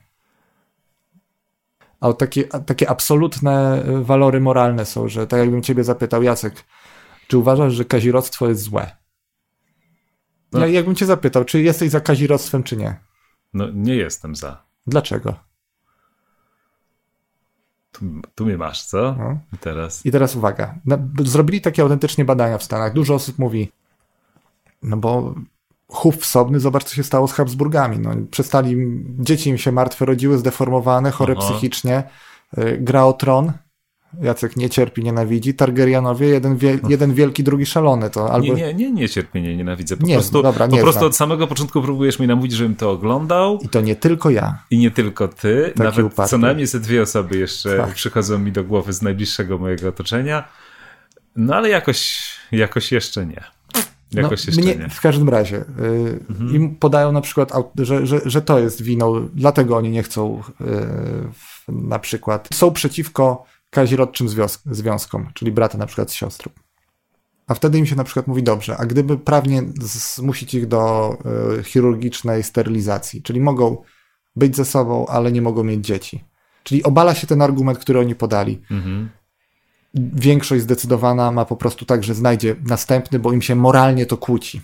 A takie, takie absolutne walory moralne są, że tak jakbym ciebie zapytał, Jacek, czy uważasz, że kazirodztwo jest złe? No. Ja, jakbym cię zapytał, czy jesteś za kazirodztwem, czy nie? No nie jestem za. Dlaczego? Tu, tu mnie masz, co? No. I teraz? I teraz uwaga. No, zrobili takie autentycznie badania w Stanach. Dużo osób mówi, no bo chów wsobny, zobacz, co się stało z Habsburgami. No, przestali, dzieci im się martwe rodziły, zdeformowane, chore Aha. psychicznie. Gra o tron. Jacek nie cierpi, nienawidzi. Targaryenowie, jeden, wie, jeden wielki, drugi szalony. To albo... Nie, nie, nie, nie cierpię, nie nienawidzę. Po nie, prostu, dobra, nie po prostu znam. od samego początku próbujesz mi namówić, żebym to oglądał. I to nie tylko ja. I nie tylko ty. Taki Nawet uparty. Co najmniej ze dwie osoby jeszcze tak. przychodzą mi do głowy z najbliższego mojego otoczenia. No ale jakoś, jakoś jeszcze nie. Jakoś no, jeszcze mnie, nie. W każdym razie yy, mhm. im podają na przykład, że, że, że to jest winą, dlatego oni nie chcą yy, na przykład, są przeciwko kazirodczym związkom, czyli brata na przykład z siostrą. A wtedy im się na przykład mówi, dobrze, a gdyby prawnie zmusić ich do y, chirurgicznej sterylizacji, czyli mogą być ze sobą, ale nie mogą mieć dzieci. Czyli obala się ten argument, który oni podali. Mhm. Większość zdecydowana ma po prostu tak, że znajdzie następny, bo im się moralnie to kłóci.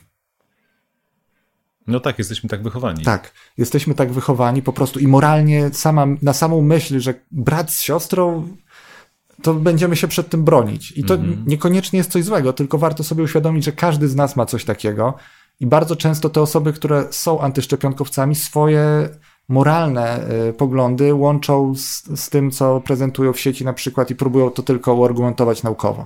No tak, jesteśmy tak wychowani. Tak, jesteśmy tak wychowani po prostu i moralnie sama, na samą myśl, że brat z siostrą, to będziemy się przed tym bronić. I to mm-hmm. niekoniecznie jest coś złego, tylko warto sobie uświadomić, że każdy z nas ma coś takiego I bardzo często te osoby, które są antyszczepionkowcami, swoje moralne y, poglądy łączą z, z tym, co prezentują w sieci na przykład i próbują to tylko uargumentować naukowo.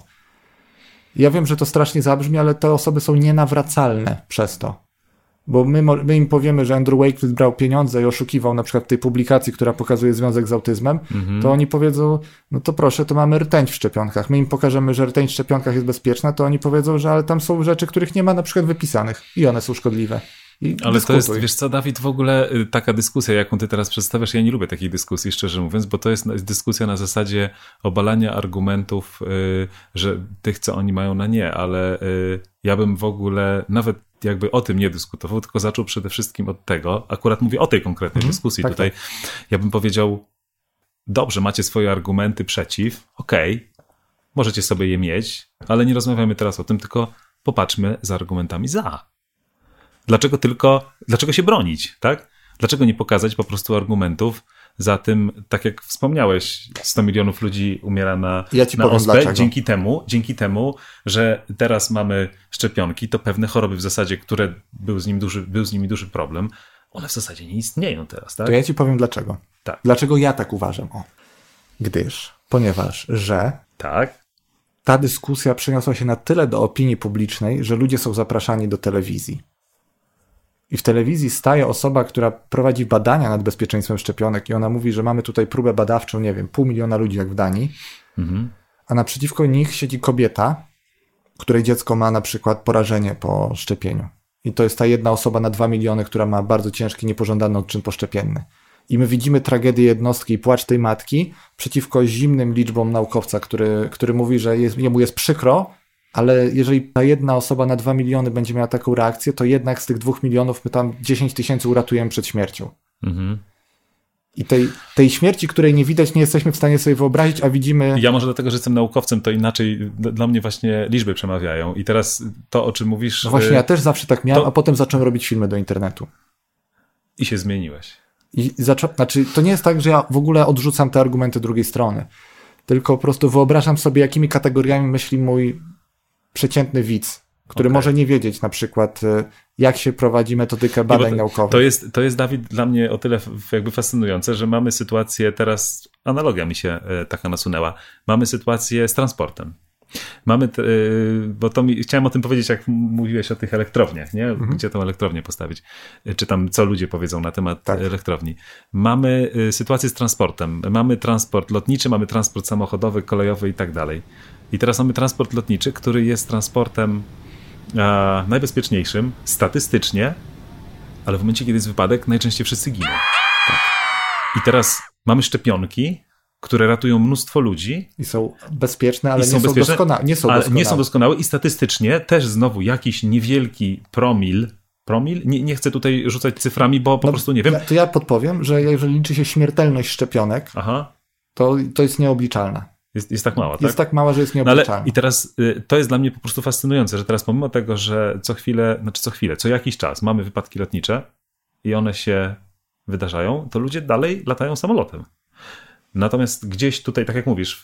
Ja wiem, że to strasznie zabrzmi, ale te osoby są nienawracalne przez to. Bo my, my im powiemy, że Andrew Wakefield brał pieniądze i oszukiwał na przykład tej publikacji, która pokazuje związek z autyzmem, mm-hmm. to oni powiedzą, no to proszę, to mamy rtęć w szczepionkach. My im pokażemy, że rtęć w szczepionkach jest bezpieczna, to oni powiedzą, że ale tam są rzeczy, których nie ma na przykład wypisanych i one są szkodliwe. I ale dyskutuj. To jest, wiesz co, Dawid, w ogóle taka dyskusja, jaką ty teraz przedstawiasz, ja nie lubię takich dyskusji, szczerze mówiąc, bo to jest dyskusja na zasadzie obalania argumentów, yy, że tych, co oni mają na nie, ale yy, ja bym w ogóle nawet jakby o tym nie dyskutował, tylko zaczął przede wszystkim od tego, akurat mówię o tej konkretnej mm, dyskusji tak, tutaj, tak. Ja bym powiedział, dobrze, macie swoje argumenty przeciw, okej, okay, możecie sobie je mieć, ale nie rozmawiamy teraz o tym, tylko popatrzmy z argumentami za. Dlaczego tylko, dlaczego się bronić, tak? Dlaczego nie pokazać po prostu argumentów za tym, tak jak wspomniałeś, sto milionów ludzi umiera na, ja ci na powiem ospę, dlaczego. dzięki temu, dzięki temu, że teraz mamy szczepionki, to pewne choroby w zasadzie, które był z, nim duży, był z nimi duży problem, one w zasadzie nie istnieją teraz, tak? To ja ci powiem dlaczego. Tak. Dlaczego ja tak uważam? O. Gdyż, ponieważ, że tak. ta dyskusja przeniosła się na tyle do opinii publicznej, że ludzie są zapraszani do telewizji. I w telewizji staje osoba, która prowadzi badania nad bezpieczeństwem szczepionek i ona mówi, że mamy tutaj próbę badawczą, nie wiem, pół miliona ludzi jak w Danii, mhm. a naprzeciwko nich siedzi kobieta, której dziecko ma na przykład porażenie po szczepieniu. I to jest ta jedna osoba na dwa miliony, która ma bardzo ciężki, niepożądany odczyn poszczepienny. I my widzimy tragedię jednostki i płacz tej matki przeciwko zimnym liczbom naukowca, który, który mówi, że jest, jemu jest przykro, ale jeżeli ta jedna osoba na dwa miliony będzie miała taką reakcję, to jednak z tych dwóch milionów my tam dziesięć tysięcy uratujemy przed śmiercią. Mhm. I tej, tej śmierci, której nie widać, nie jesteśmy w stanie sobie wyobrazić, a widzimy... Ja może dlatego, że jestem naukowcem, to inaczej dla mnie właśnie liczby przemawiają. I teraz to, o czym mówisz... No właśnie, ja też zawsze tak miałem, to... a potem zacząłem robić filmy do internetu. I się zmieniłeś. I zaczą... Znaczy, to nie jest tak, że ja w ogóle odrzucam te argumenty drugiej strony. Tylko po prostu wyobrażam sobie, jakimi kategoriami myśli mój przeciętny widz, który okay. może nie wiedzieć na przykład, jak się prowadzi metodykę badań to, naukowych. To jest, to jest, Dawid, dla mnie o tyle jakby fascynujące, że mamy sytuację teraz, analogia mi się taka nasunęła, mamy sytuację z transportem. Mamy, te, bo to mi, chciałem o tym powiedzieć, jak mówiłeś o tych elektrowniach, nie? Mhm. Gdzie tą elektrownię postawić? Czy tam co ludzie powiedzą na temat tak. elektrowni. Mamy sytuację z transportem. Mamy transport lotniczy, mamy transport samochodowy, kolejowy i tak dalej. I teraz mamy transport lotniczy, który jest transportem a, najbezpieczniejszym statystycznie, ale w momencie, kiedy jest wypadek, najczęściej wszyscy giną. Tak. I teraz mamy szczepionki, które ratują mnóstwo ludzi. I są bezpieczne, ale nie są, bezpieczne, doskona- nie, są ale doskonałe. nie są doskonałe i statystycznie też znowu jakiś niewielki promil, promil? Nie, nie chcę tutaj rzucać cyframi, bo po no, prostu nie wiem. To ja podpowiem, że jeżeli liczy się śmiertelność szczepionek, Aha. To, to jest nieobliczalna. Jest, jest tak mała, tak? Jest tak mała, że jest nieobliczalna. No ale i teraz y, to jest dla mnie po prostu fascynujące, że teraz pomimo tego, że co chwilę, znaczy co chwilę, co jakiś czas mamy wypadki lotnicze i one się wydarzają, to ludzie dalej latają samolotem. Natomiast gdzieś tutaj, tak jak mówisz, w,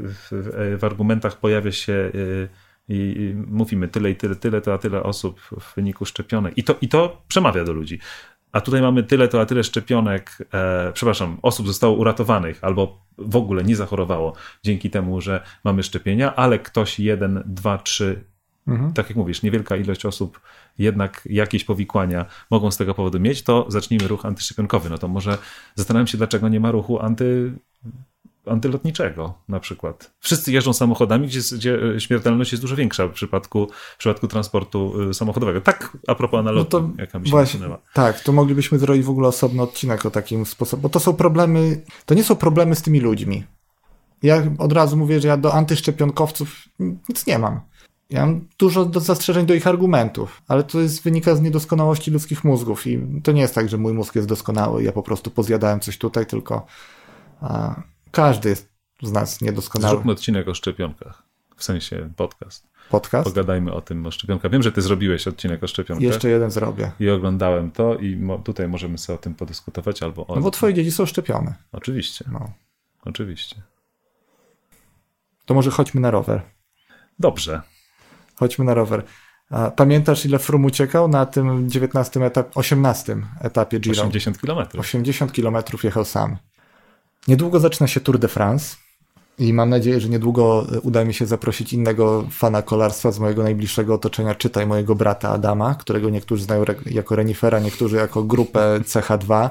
w, w argumentach pojawia się i, i mówimy tyle i tyle, tyle to a tyle osób w wyniku szczepionek. I to, i to przemawia do ludzi. A tutaj mamy tyle to a tyle szczepionek, e, przepraszam, osób zostało uratowanych albo w ogóle nie zachorowało dzięki temu, że mamy szczepienia, ale ktoś jeden, dwa, trzy, mhm. tak jak mówisz, niewielka ilość osób jednak jakieś powikłania mogą z tego powodu mieć, to zacznijmy ruch antyszczepionkowy. No to może zastanawiam się, dlaczego nie ma ruchu anty, antylotniczego na przykład. Wszyscy jeżdżą samochodami, gdzie, gdzie śmiertelność jest dużo większa w przypadku, w przypadku transportu samochodowego. Tak a propos analogii, no to jaka mi się właśnie, nasunęła. Tak, to moglibyśmy zrobić w ogóle osobny odcinek o takim sposobie, bo to są problemy, to nie są problemy z tymi ludźmi. Ja od razu mówię, że ja do antyszczepionkowców nic nie mam. Ja mam dużo do zastrzeżeń do ich argumentów, ale to jest, wynika z niedoskonałości ludzkich mózgów i to nie jest tak, że mój mózg jest doskonały, ja po prostu pozjadałem coś tutaj, tylko a, każdy jest z nas niedoskonały. Zróbmy odcinek o szczepionkach, w sensie podcast. Podcast? Pogadajmy o tym, o szczepionkach. Wiem, że ty zrobiłeś odcinek o szczepionkach. Jeszcze jeden zrobię. I oglądałem to i mo- tutaj możemy sobie o tym podyskutować albo o... No bo twoje dzieci są szczepione. Oczywiście. No. Oczywiście. To może chodźmy na rower. Dobrze. Chodźmy na rower. A pamiętasz, ile Froome uciekał na tym dziewiętnastym etapie, osiemnastym etapie Giro? osiemdziesiąt kilometrów. osiemdziesiąt kilometrów jechał sam. Niedługo zaczyna się Tour de France i mam nadzieję, że niedługo uda mi się zaprosić innego fana kolarstwa z mojego najbliższego otoczenia, czytaj mojego brata Adama, którego niektórzy znają jako renifera, niektórzy jako grupę C H dwa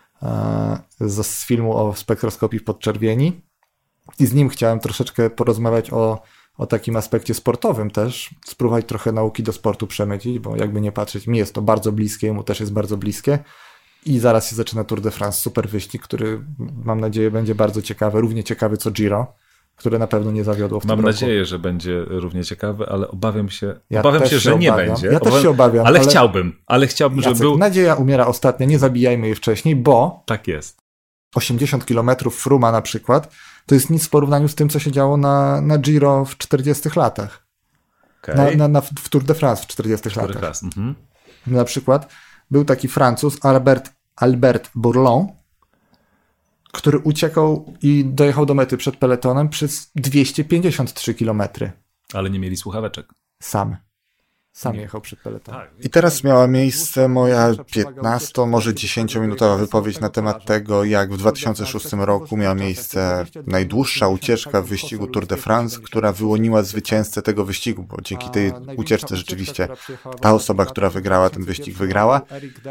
z, z filmu o spektroskopii w podczerwieni. I z nim chciałem troszeczkę porozmawiać o, o takim aspekcie sportowym też, spróbować trochę nauki do sportu przemycić, bo jakby nie patrzeć, mi jest to bardzo bliskie, mu też jest bardzo bliskie. I zaraz się zaczyna Tour de France, super wyścig, który mam nadzieję będzie bardzo ciekawy, równie ciekawy co Giro, które na pewno nie zawiodło w Mam tym roku. nadzieję, że będzie równie ciekawy, ale obawiam się, Ja obawiam się, też że się nie obawiam. będzie. Ja też Obawiam, się obawiam. Ale, ale chciałbym, ale chciałbym, Jacek, żeby był... nadzieja umiera ostatnia, nie zabijajmy jej wcześniej, bo Tak jest. osiemdziesiąt kilometrów Frooma na przykład, to jest nic w porównaniu z tym, co się działo na, na Giro w czterdziestych latach. Okay. Na, na, na, w Tour de France w czterdziestych Tour de latach. France. Mhm. Na przykład był taki Francuz Albert, Albert Bourlon, który uciekał i dojechał do mety przed peletonem przez dwieście pięćdziesiąt trzy kilometry. Ale nie mieli słuchaweczek. Sam. Sam Nie. jechał przed peletonem. Tak. I teraz miała miejsce moja piętnasto, może dziesięciominutowa wypowiedź na temat tego, jak w dwa tysiące szóstym roku miała miejsce najdłuższa ucieczka w wyścigu Tour de France, która wyłoniła zwycięzcę tego wyścigu, bo dzięki tej ucieczce rzeczywiście ta osoba, która wygrała ten wyścig, wygrała.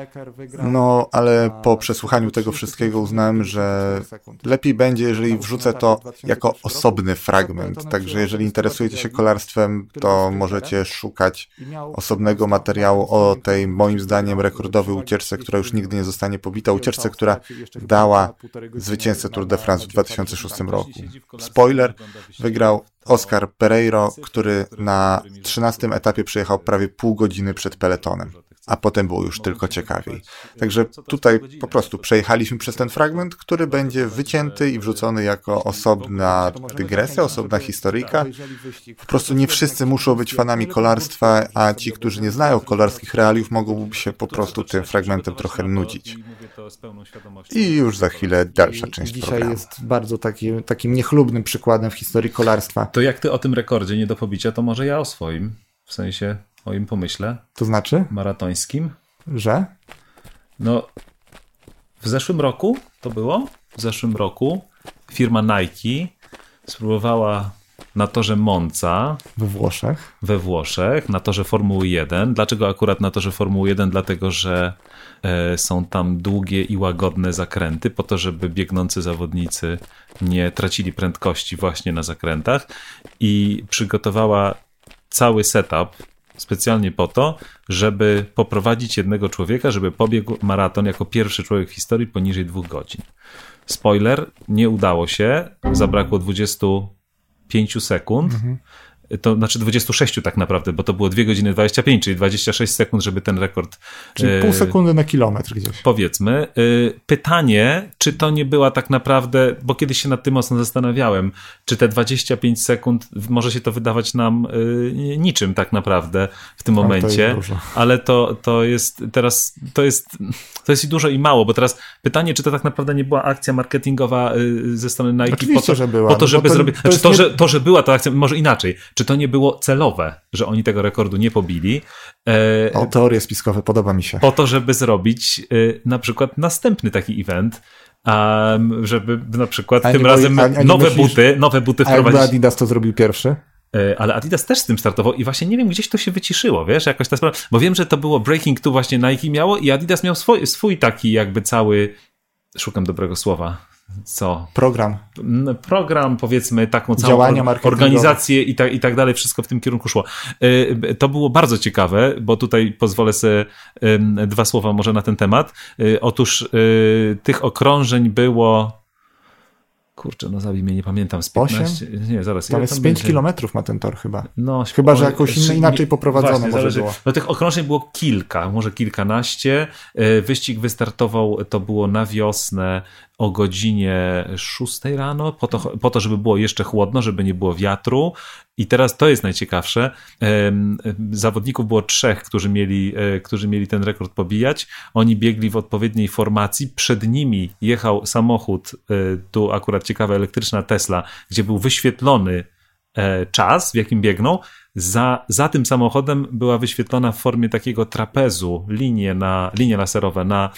No, ale po przesłuchaniu tego wszystkiego uznałem, że lepiej będzie, jeżeli wrzucę to jako osobny fragment. Także jeżeli interesujecie się kolarstwem, to możecie szukać osobnego materiału o tej, moim zdaniem, rekordowej ucieczce, która już nigdy nie zostanie pobita. Ucieczce, która dała zwycięzcę Tour de France w dwa tysiące szóstym roku. Spoiler, wygrał Oscar Pereiro, który na trzynastym etapie przejechał prawie pół godziny przed peletonem, a potem było już tylko ciekawiej. Także tutaj po prostu przejechaliśmy przez ten fragment, który będzie wycięty i wrzucony jako osobna dygresja, osobna historyjka. Po prostu nie wszyscy muszą być fanami kolarstwa, a ci, którzy nie znają kolarskich realiów, mogą się po prostu tym fragmentem trochę nudzić. I już za chwilę dalsza część Dzisiaj programu. jest bardzo taki, takim niechlubnym przykładem w historii kolarstwa. To jak ty o tym rekordzie nie do pobicia, to może ja o swoim, w sensie moim pomyśle To znaczy, maratońskim. że? No, w zeszłym roku to było? W zeszłym roku firma Nike spróbowała na torze Monza We Włoszech. we Włoszech, na torze Formuły jeden. Dlaczego akurat na torze Formuły jeden? Dlatego, że e, są tam długie i łagodne zakręty, po to, żeby biegnący zawodnicy nie tracili prędkości właśnie na zakrętach, i przygotowała cały setup specjalnie po to, żeby poprowadzić jednego człowieka, żeby pobiegł maraton jako pierwszy człowiek w historii poniżej dwóch godzin. Spoiler, nie udało się, zabrakło dwudziestu pięciu sekund, Mhm. to znaczy dwudziestu sześciu tak naprawdę, bo to było dwie godziny dwadzieścia pięć, czyli dwadzieścia sześć sekund, żeby ten rekord... Czyli e, pół sekundy na kilometr gdzieś. Powiedzmy. Y, Pytanie, czy to nie była tak naprawdę, bo kiedyś się nad tym mocno zastanawiałem, czy te dwadzieścia pięć sekund, może się to wydawać nam y, niczym tak naprawdę w tym Ale to momencie, jest dużo. ale to, to jest teraz, to jest, to jest i dużo i mało, bo teraz pytanie, czy to tak naprawdę nie była akcja marketingowa y, ze strony Nike Oczywiście, po to, że była, po to no bo żeby to- zrobić, to znaczy jest to, nie- że, to, że była to akcja, może inaczej, czy to nie było celowe, że oni tego rekordu nie pobili, e, O, teorie spiskowe, podoba mi się. po to, żeby zrobić y, na przykład następny taki event, um, żeby na przykład A tym nie razem boi- a- a nie nowe myślisz- buty, nowe buty A jakby wprowadzić. Adidas to zrobił pierwszy? Y, ale Adidas też z tym startował i właśnie nie wiem, gdzieś to się wyciszyło, wiesz, jakoś ta sprawa, bo wiem, że to było Breaking Two właśnie Nike miało i Adidas miał swój, swój taki jakby cały, szukam dobrego słowa, co? Program. m, program, powiedzmy, taką całą Działania or- marketingowe. organizację i tak, i tak dalej, wszystko w tym kierunku szło. Y, To było bardzo ciekawe, bo tutaj pozwolę sobie ym, dwa słowa może na ten temat. Y, Otóż y, tych okrążeń było, kurczę, no zabij mnie, nie pamiętam, z piętnaście, nie, zaraz. Tam ile jest pięć będzie? kilometrów ma ten tor chyba. No, Chyba, że o, jakoś czy- inaczej poprowadzone właśnie, może zależy. było. No tych okrążeń było kilka, może kilkanaście. Y, Wyścig wystartował, to było na wiosnę o godzinie szóstej rano, po to, po to, żeby było jeszcze chłodno, żeby nie było wiatru. I teraz to jest najciekawsze. Em, Zawodników było trzech, którzy mieli, e, którzy mieli ten rekord pobijać. Oni biegli w odpowiedniej formacji. Przed nimi jechał samochód, e, tu akurat ciekawa elektryczna Tesla, gdzie był wyświetlony e, czas, w jakim biegną. za, za tym samochodem była wyświetlona w formie takiego trapezu linie, na, linie laserowe na,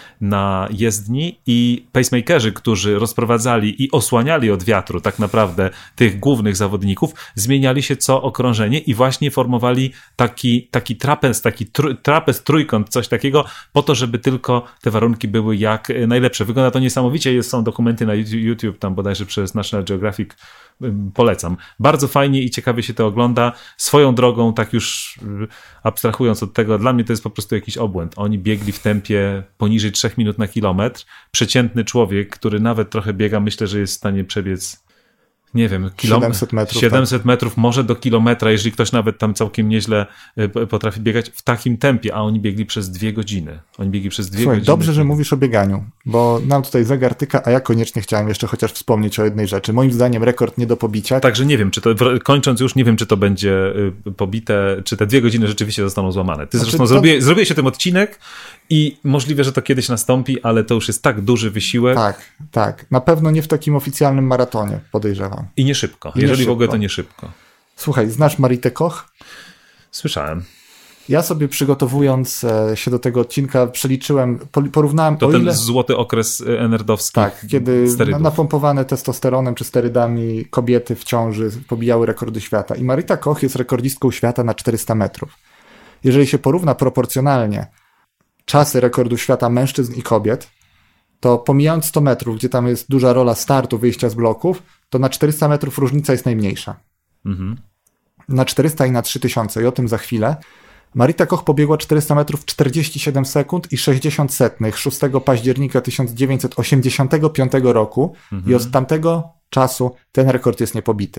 na jezdni i pacemakerzy, którzy rozprowadzali i osłaniali od wiatru tak naprawdę tych głównych zawodników, zmieniali się co okrążenie i właśnie formowali taki, taki trapez, taki tr, trapez, trójkąt, coś takiego, po to, żeby tylko te warunki były jak najlepsze. Wygląda to niesamowicie, jest, są dokumenty na YouTube, tam bodajże przez National Geographic, polecam. Bardzo fajnie i ciekawie się to ogląda. Swoją drogą, tak już abstrahując od tego, dla mnie to jest po prostu jakiś obłęd. Oni biegli w tempie poniżej trzech minut na kilometr. Przeciętny człowiek, który nawet trochę biega, myślę, że jest w stanie przebiec, nie wiem, kilom- siedemset metrów, siedemset metrów, może do kilometra, jeżeli ktoś nawet tam całkiem nieźle potrafi biegać w takim tempie, a oni biegli przez dwie godziny. Oni biegli przez dwie Słuchaj, godziny. dobrze, że mówisz o bieganiu, bo nam tutaj zegar tyka, a ja koniecznie chciałem jeszcze chociaż wspomnieć o jednej rzeczy. Moim zdaniem rekord nie do pobicia. Także nie wiem, czy to, kończąc już, nie wiem, czy to będzie pobite, czy te dwie godziny rzeczywiście zostaną złamane. Ty Znaczy, zresztą to... zrobiłeś, zrobiłeś o tym odcinek i możliwe, że to kiedyś nastąpi, ale to już jest tak duży wysiłek. Tak, tak. Na pewno nie w takim oficjalnym maratonie, podejrzewam. I nie szybko. I Jeżeli nie w ogóle, szybko. to nie szybko. Słuchaj, znasz Maritę Koch? Słyszałem. Ja sobie przygotowując się do tego odcinka przeliczyłem, porównałem To o ten ile... złoty okres ernerdowski. Tak, kiedy sterydów. napompowane testosteronem czy sterydami kobiety w ciąży pobijały rekordy świata. I Marita Koch jest rekordzistką świata na czterysta metrów. Jeżeli się porówna proporcjonalnie czasy rekordu świata mężczyzn i kobiet, to pomijając sto metrów, gdzie tam jest duża rola startu, wyjścia z bloków, to na czterysta metrów różnica jest najmniejsza. Mhm. Na czterysta i na trzy tysiące i o tym za chwilę. Marita Koch pobiegła czterysta metrów w czterdzieści siedem sekund i sześćdziesiąt setnych szóstego października tysiąc dziewięćset osiemdziesiątego piątego roku mhm. i od tamtego czasu ten rekord jest niepobity.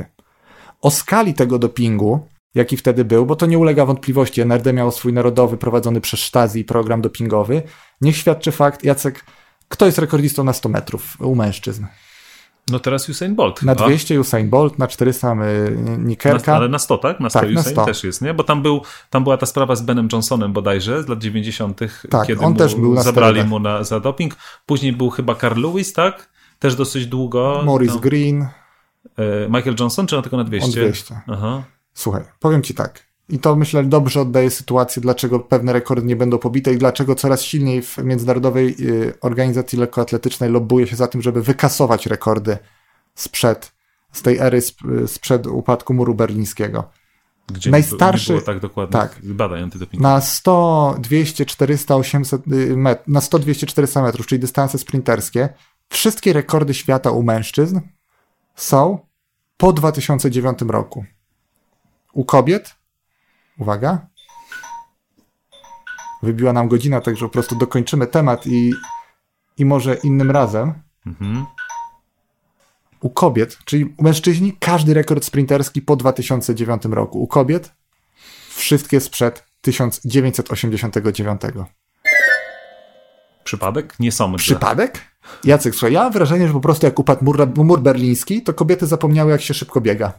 O skali tego dopingu, jaki wtedy był, bo to nie ulega wątpliwości, N R D miał swój narodowy prowadzony przez Stasi program dopingowy, niech świadczy fakt, Jacek, kto jest rekordzistą na sto metrów u mężczyzn? No teraz Usain Bolt. Na chyba. dwieście Usain Bolt, na czterysta Nikerka. Na, ale na sto, tak? Na sto tak, Usain na sto. też jest, nie? Bo tam, był, tam była ta sprawa z Benem Johnsonem bodajże z lat dziewięćdziesiątych, tak, kiedy on mu też był na zabrali sterydach. mu na, za doping. Później był chyba Carl Lewis, tak? Też dosyć długo. Maurice no. Green. E, Michael Johnson, czy on tylko na dwieście? On dwieście. Aha. Słuchaj, powiem ci tak. I to myślę dobrze oddaje sytuację, dlaczego pewne rekordy nie będą pobite i dlaczego coraz silniej w Międzynarodowej Organizacji Lekkoatletycznej lobbuje się za tym, żeby wykasować rekordy sprzed, z tej ery sprzed upadku muru berlińskiego. Gdzie Najstarszy, nie było tak dokładnie tak, badań antydopingowych. na sto, dwieście, czterysta, osiemset met, na sto, dwieście, czterysta metrów, czyli dystanse sprinterskie, wszystkie rekordy świata u mężczyzn są po dwa tysiące dziewiątym roku. U kobiet, uwaga, wybiła nam godzina, także po prostu dokończymy temat i, i może innym razem. Mhm. U kobiet, czyli u mężczyźni, każdy rekord sprinterski po dwa tysiące dziewiątym roku. U kobiet wszystkie sprzed tysiąc dziewięćset osiemdziesiątego dziewiątego. Przypadek? Nie sądzę. Przypadek? Jacek, słuchaj, ja mam wrażenie, że po prostu jak upadł mur, mur berliński, to kobiety zapomniały, jak się szybko biega.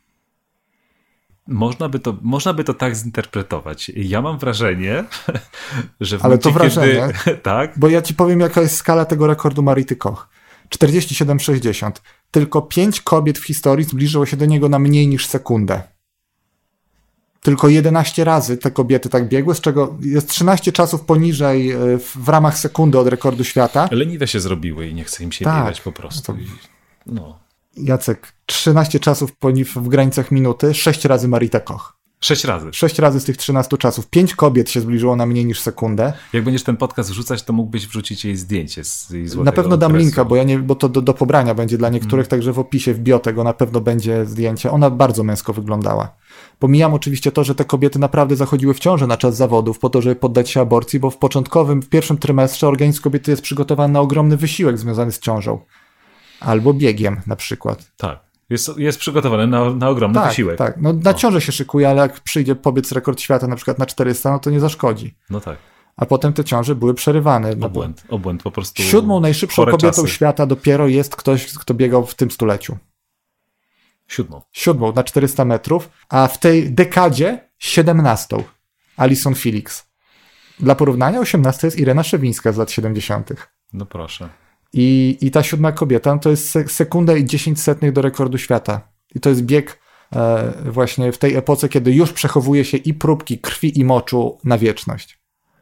Można by, to, można by to tak zinterpretować. Ja mam wrażenie, że w Ale to momencie, wrażenie, kiedy, tak? Bo ja ci powiem, jaka jest skala tego rekordu Marity Koch. czterdzieści siedem sześćdziesiąt. Tylko pięć kobiet w historii zbliżyło się do niego na mniej niż sekundę. Tylko jedenaście razy te kobiety tak biegły, z czego jest trzynaście czasów poniżej w, w ramach sekundy od rekordu świata. Leniwe się zrobiły i nie chce im się Tak. biegać po prostu. No. Jacek, trzynaście czasów poni- w granicach minuty, sześć razy Marita Koch. Sześć razy. Sześć razy z tych trzynastu czasów. Pięć kobiet się zbliżyło na mniej niż sekundę. Jak będziesz ten podcast wrzucać, to mógłbyś wrzucić jej zdjęcie z jej złotego Na pewno dam okresu. linka, bo ja nie, bo to do, do pobrania będzie dla niektórych, hmm. także w opisie, w bio tego na pewno będzie zdjęcie. Ona bardzo męsko wyglądała. Pomijam oczywiście to, że te kobiety naprawdę zachodziły w ciążę na czas zawodów po to, żeby poddać się aborcji, bo w początkowym, w pierwszym trymestrze organizm kobiety jest przygotowany na ogromny wysiłek związany z ciążą. Albo biegiem na przykład. Tak. Jest, jest przygotowany na, na ogromny tak, wysiłek. Tak, no na ciążę się szykuje, ale jak przyjdzie pobiec rekord świata na przykład na czterysta, no to nie zaszkodzi. No tak. A potem te ciąże były przerywane. No obłęd, obłęd po prostu. Siódmą najszybszą kobietą czasy. świata dopiero jest ktoś, kto biegał w tym stuleciu. Siódmą. Siódmą na czterysta metrów, a w tej dekadzie siedemnastą. Alison Felix. Dla porównania osiemnasta jest Irena Szewińska z lat siedemdziesiątych. No proszę. I, i ta siódma kobieta no to jest sekunda i dziesięć setnych do rekordu świata. I to jest bieg właśnie w tej epoce, kiedy już przechowuje się i próbki krwi i moczu na wieczność.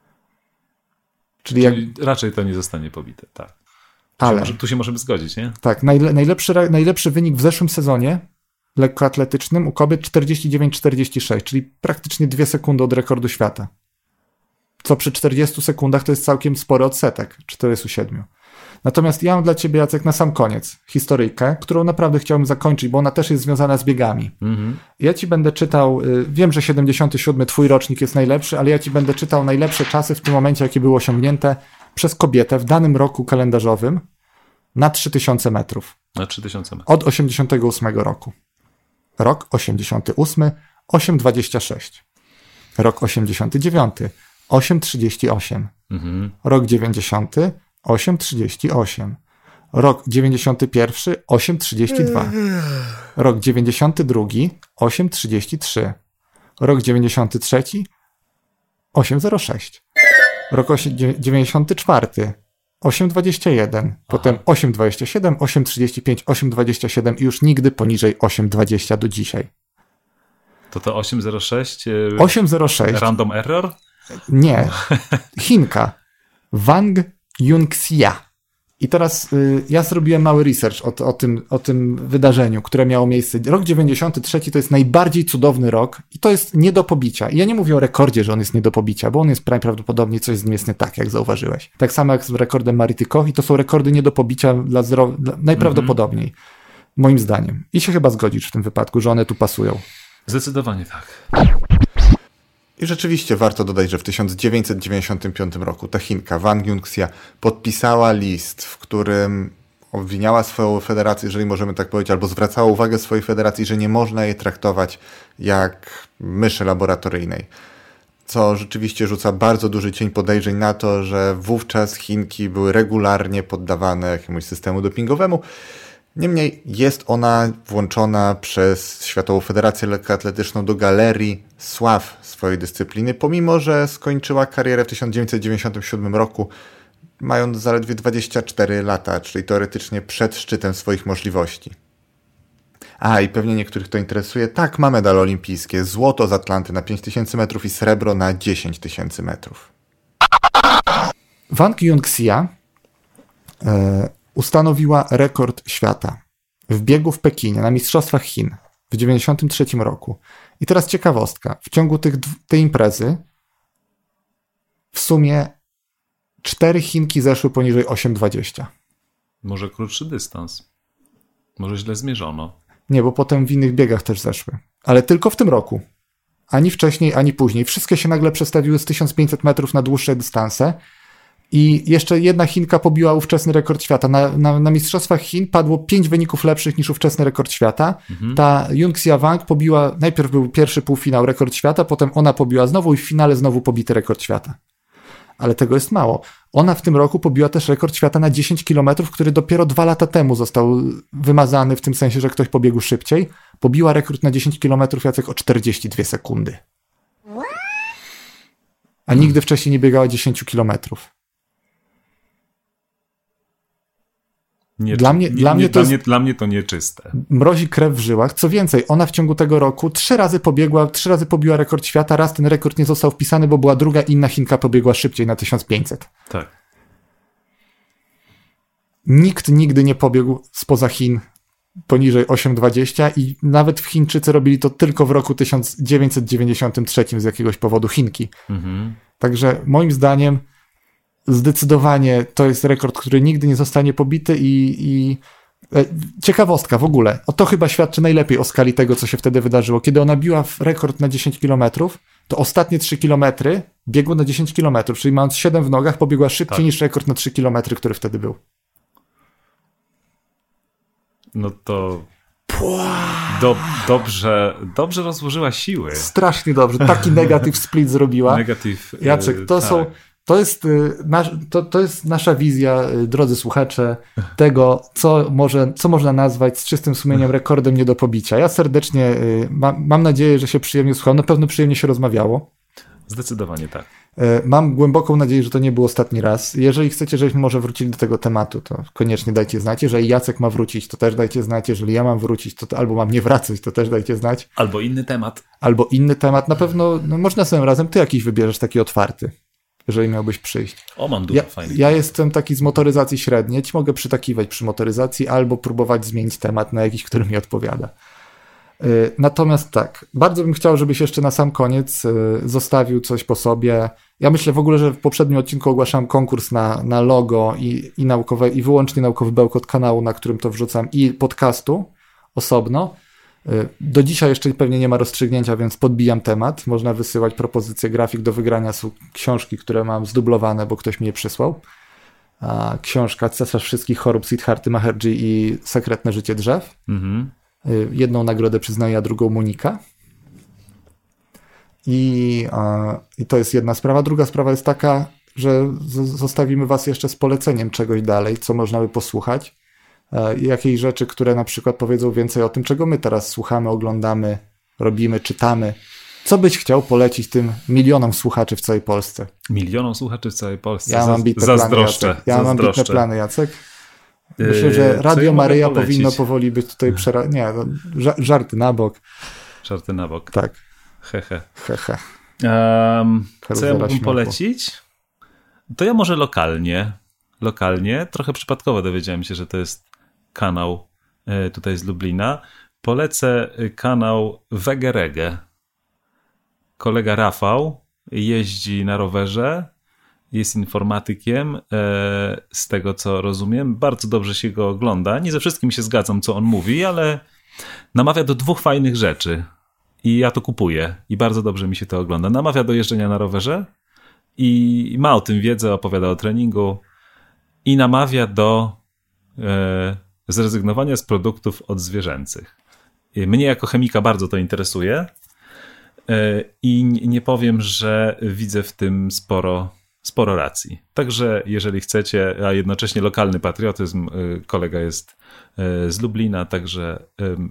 Czyli, Czyli jak... raczej to nie zostanie pobite, tak. Tu, Ale... się, może, tu się możemy zgodzić, nie? Tak, najle, najlepszy, najlepszy wynik w zeszłym sezonie lekkoatletycznym u kobiet czterdzieści dziewięć czterdzieści sześć, czyli praktycznie dwie sekundy od rekordu świata. Co przy czterdziestu sekundach to jest całkiem spory odsetek, czterdzieści siedem. Natomiast ja mam dla ciebie, Jacek, na sam koniec historyjkę, którą naprawdę chciałbym zakończyć, bo ona też jest związana z biegami. Mhm. Ja ci będę czytał, wiem, że siedemdziesiąty siódmy twój rocznik jest najlepszy, ale ja ci będę czytał najlepsze czasy w tym momencie, jakie były osiągnięte przez kobietę w danym roku kalendarzowym na trzy tysiące metrów. Na trzy tysiące metrów. Od osiemdziesiątego ósmego roku. Rok osiemdziesiąty ósmy, osiem dwadzieścia sześć. Rok osiemdziesiąty dziewiąty, osiem trzydzieści osiem. Mhm. Rok dziewięćdziesiąty, osiem trzydzieści osiem. Rok dziewięćdziesiąty pierwszy, osiem trzydzieści dwa. Rok dziewięćdziesiąty drugi, osiem trzydzieści trzy. Rok dziewięćdziesiąty trzeci, osiem zero sześć. Rok dziewięćdziesiąty czwarty, osiem dwadzieścia jeden. Potem Aha. osiem dwadzieścia siedem, osiem trzydzieści pięć, osiem dwadzieścia siedem i już nigdy poniżej osiem dwadzieścia do dzisiaj. To to osiem zero sześć? osiem zero sześć. Random error? Nie. Chinka. Wang Yunxia. I teraz y, ja zrobiłem mały research o, o, tym, o tym wydarzeniu, które miało miejsce. Rok dziewięćdziesiąty trzeci to jest najbardziej cudowny rok i to jest nie do pobicia. I ja nie mówię o rekordzie, że on jest nie do pobicia, bo on jest najprawdopodobniej coś z nim jest nie tak, jak zauważyłeś. Tak samo jak z rekordem Marity Koch i to są rekordy nie do pobicia dla zdrow... dla... najprawdopodobniej. Mm-hmm. Moim zdaniem. I się chyba zgodzisz w tym wypadku, że one tu pasują. Zdecydowanie tak. I rzeczywiście warto dodać, że w tysiąc dziewięćset dziewięćdziesiątym piątym roku ta Chinka Wang Yunxia podpisała list, w którym obwiniała swoją federację, jeżeli możemy tak powiedzieć, albo zwracała uwagę swojej federacji, że nie można jej traktować jak myszy laboratoryjnej. Co rzeczywiście rzuca bardzo duży cień podejrzeń na to, że wówczas Chinki były regularnie poddawane jakiemuś systemu dopingowemu. Niemniej jest ona włączona przez Światową Federację Lekkoatletyczną do galerii sław swojej dyscypliny, pomimo że skończyła karierę w tysiąc dziewięćset dziewięćdziesiątym siódmym roku, mając zaledwie dwadzieścia cztery lata, czyli teoretycznie przed szczytem swoich możliwości. A, i pewnie niektórych to interesuje, tak, ma medale olimpijskie, złoto z Atlanty na pięć tysięcy metrów i srebro na dziesięć tysięcy metrów. Wang Yunxia e, ustanowiła rekord świata w biegu w Pekinie na Mistrzostwach Chin w dziewięćdziesiątym trzecim roku. I teraz ciekawostka. W ciągu tych, tej imprezy w sumie cztery Chinki zeszły poniżej osiem dwadzieścia. Może krótszy dystans. Może źle zmierzono. Nie, bo potem w innych biegach też zeszły. Ale tylko w tym roku. Ani wcześniej, ani później. Wszystkie się nagle przestawiły z tysiąc pięćset metrów na dłuższe dystanse. I jeszcze jedna Chinka pobiła ówczesny rekord świata. Na, na, na Mistrzostwach Chin padło pięć wyników lepszych niż ówczesny rekord świata. Mhm. Ta Yunxia Wang pobiła, najpierw był pierwszy półfinał rekord świata, potem ona pobiła znowu i w finale znowu pobity rekord świata. Ale tego jest mało. Ona w tym roku pobiła też rekord świata na dziesięć kilometrów, który dopiero dwa lata temu został wymazany, w tym sensie, że ktoś pobiegł szybciej. Pobiła rekord na dziesięć kilometrów, Jacek, o czterdzieści dwie sekundy. A nigdy wcześniej nie biegała dziesięć kilometrów. Nie, dla, mnie, nie, dla, mnie nie, to dla, jest, mnie, dla mnie to nieczyste. Mrozi krew w żyłach. Co więcej, ona w ciągu tego roku trzy razy pobiegła, trzy razy pobiła rekord świata. Raz ten rekord nie został wpisany, bo była druga inna Chinka pobiegła szybciej na tysiąc pięćset. Tak. Nikt nigdy nie pobiegł spoza Chin poniżej osiem dwadzieścia i nawet Chińczycy robili to tylko w roku tysiąc dziewięćset dziewięćdziesiątym trzecim z jakiegoś powodu, Chinki. Mhm. Także moim zdaniem zdecydowanie to jest rekord, który nigdy nie zostanie pobity i, i e, ciekawostka w ogóle. O to chyba świadczy najlepiej o skali tego, co się wtedy wydarzyło. Kiedy ona biła rekord na dziesięć kilometrów, to ostatnie trzy kilometry biegło na dziesięć kilometrów, czyli mając siedem w nogach, pobiegła szybciej tak. niż rekord na trzy kilometry, który wtedy był. No to do, dobrze, dobrze rozłożyła siły. Strasznie dobrze. Taki negatyw split zrobiła. Negatyw, Jacek, to tak. są... To jest, nasz, to, to jest nasza wizja, drodzy słuchacze, tego, co, może, co można nazwać z czystym sumieniem rekordem nie do pobicia. Ja serdecznie mam, mam nadzieję, że się przyjemnie słucham. Na pewno przyjemnie się rozmawiało. Zdecydowanie tak. Mam głęboką nadzieję, że to nie był ostatni raz. Jeżeli chcecie, żebyśmy może wrócili do tego tematu, to koniecznie dajcie znać. Jeżeli Jacek ma wrócić, to też dajcie znać. Jeżeli ja mam wrócić, to, to albo mam nie wracać, to też dajcie znać. Albo inny temat. Albo inny temat. Na pewno, no może następnym razem ty jakiś wybierzesz taki otwarty, jeżeli miałbyś przyjść. O, mam dużo ja, fajnych. Ja jestem taki z motoryzacji średniej. Ci mogę przytakiwać przy motoryzacji albo próbować zmienić temat na jakiś, który mi odpowiada. Natomiast tak, bardzo bym chciał, żebyś jeszcze na sam koniec zostawił coś po sobie. Ja myślę w ogóle, że w poprzednim odcinku ogłaszałem konkurs na, na logo i, i, naukowe, i wyłącznie naukowy bełkot kanału, na którym to wrzucam, i podcastu osobno. Do dzisiaj jeszcze pewnie nie ma rozstrzygnięcia, więc podbijam temat. Można wysyłać propozycje grafik do wygrania. Są książki, które mam zdublowane, bo ktoś mi je przysłał. A książka Cesarz wszystkich chorób Siddharty Maharji i Sekretne życie drzew. Mhm. Jedną nagrodę przyznaje, a drugą Monika. I, I to jest jedna sprawa. Druga sprawa jest taka, że zostawimy was jeszcze z poleceniem czegoś dalej, co można by posłuchać. Jakiejś rzeczy, które na przykład powiedzą więcej o tym, czego my teraz słuchamy, oglądamy, robimy, czytamy. Co byś chciał polecić tym milionom słuchaczy w całej Polsce? Milionom słuchaczy w całej Polsce. Ja mam bitne plany, Jacek. Ja mam bitne plany, Jacek. Myślę, że Radio ja Maryja powinno powoli być tutaj przera... Nie, no, żarty na bok. Żarty na bok. Tak. Hehe. Hehe. Um, co ja mógłbym polecić? To ja może lokalnie. Lokalnie. Trochę przypadkowo dowiedziałem się, że to jest kanał tutaj z Lublina. Polecę kanał Wegerege. Kolega Rafał jeździ na rowerze. Jest informatykiem, z tego co rozumiem. Bardzo dobrze się go ogląda. Nie ze wszystkim się zgadzam, co on mówi, ale namawia do dwóch fajnych rzeczy. I ja to kupuję. I bardzo dobrze mi się to ogląda. Namawia do jeżdżenia na rowerze i ma o tym wiedzę, opowiada o treningu. I namawia do e, zrezygnowania z produktów odzwierzęcych. Mnie jako chemika bardzo to interesuje. E, I nie powiem, że widzę w tym sporo Sporo racji. Także jeżeli chcecie, a jednocześnie lokalny patriotyzm, kolega jest z Lublina, także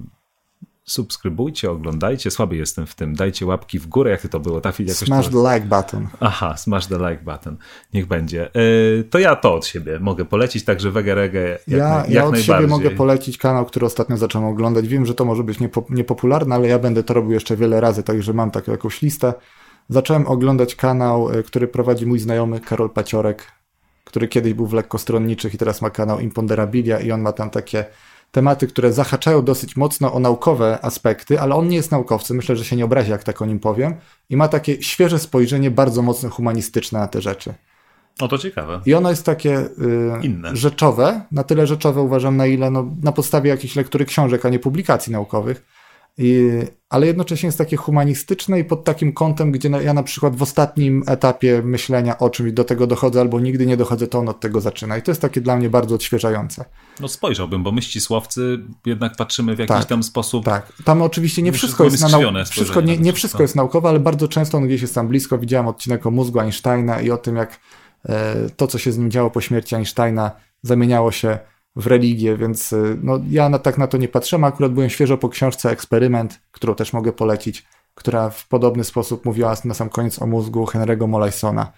subskrybujcie, oglądajcie. Słaby jestem w tym. Dajcie łapki w górę, jak to było. Ta jakoś smash to... the like button. Aha, smash the like button. Niech będzie. To ja to od siebie mogę polecić, także Wegerege jak, ja, jak ja najbardziej. Ja od siebie mogę polecić kanał, który ostatnio zacząłem oglądać. Wiem, że to może być niepo, niepopularne, ale ja będę to robił jeszcze wiele razy, także mam taką jakąś listę. Zacząłem oglądać kanał, który prowadzi mój znajomy Karol Paciorek, który kiedyś był w Lekkostronniczych i teraz ma kanał Imponderabilia i on ma tam takie tematy, które zahaczają dosyć mocno o naukowe aspekty, ale on nie jest naukowcem, myślę, że się nie obrazi, jak tak o nim powiem, i ma takie świeże spojrzenie, bardzo mocno humanistyczne na te rzeczy. O, to ciekawe. I ono jest takie y, inne, rzeczowe, na tyle rzeczowe uważam, na ile no, na podstawie jakiejś lektury książek, a nie publikacji naukowych, I, ale jednocześnie jest takie humanistyczne i pod takim kątem, gdzie ja na przykład w ostatnim etapie myślenia o czymś do tego dochodzę albo nigdy nie dochodzę, to on od tego zaczyna. I to jest takie dla mnie bardzo odświeżające. No spojrzałbym, bo my ścisłowcy jednak patrzymy w jakiś tak, tam sposób. Tak, tam oczywiście nie wszystko jest, jest na nau- wszystko, nie, nie wszystko jest naukowe, ale bardzo często on gdzieś jest tam blisko. Widziałem odcinek o mózgu Einsteina i o tym, jak e, to, co się z nim działo po śmierci Einsteina, zamieniało się w religię, więc no, ja na, tak na to nie patrzyłem. Akurat byłem świeżo po książce Eksperyment, którą też mogę polecić, która w podobny sposób mówiła na sam koniec o mózgu Henry'ego Molaysona.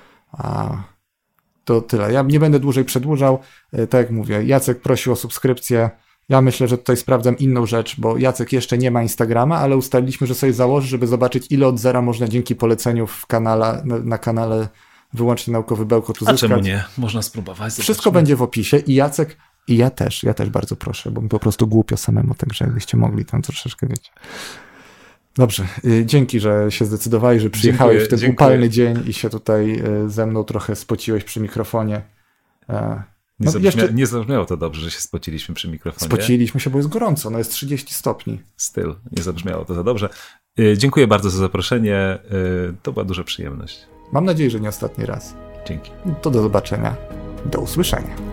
A to tyle. Ja nie będę dłużej przedłużał. Tak jak mówię, Jacek prosił o subskrypcję. Ja myślę, że tutaj sprawdzam inną rzecz, bo Jacek jeszcze nie ma Instagrama, ale ustaliliśmy, że sobie założy, żeby zobaczyć, ile od zera można dzięki poleceniu w kanale, na, na kanale wyłącznie Naukowy Bełkot uzyskać. A czemu nie? Można spróbować. Zobaczmy. Wszystko będzie w opisie i Jacek i ja też, ja też bardzo proszę, bo mi po prostu głupio samemu, także jakbyście mogli tam troszeczkę, wiecie. Dobrze, dzięki, że się zdecydowałeś, że przyjechałeś dziękuję, w ten dziękuję. upalny dzień i się tutaj ze mną trochę spociłeś przy mikrofonie. No, nie, zabrzmia, jeszcze... nie zabrzmiało to dobrze, że się spociliśmy przy mikrofonie. Spociliśmy się, bo jest gorąco, no jest trzydzieści stopni. Styl, nie zabrzmiało to za dobrze. Dziękuję bardzo za zaproszenie, to była duża przyjemność. Mam nadzieję, że nie ostatni raz. Dzięki. To do zobaczenia, do usłyszenia.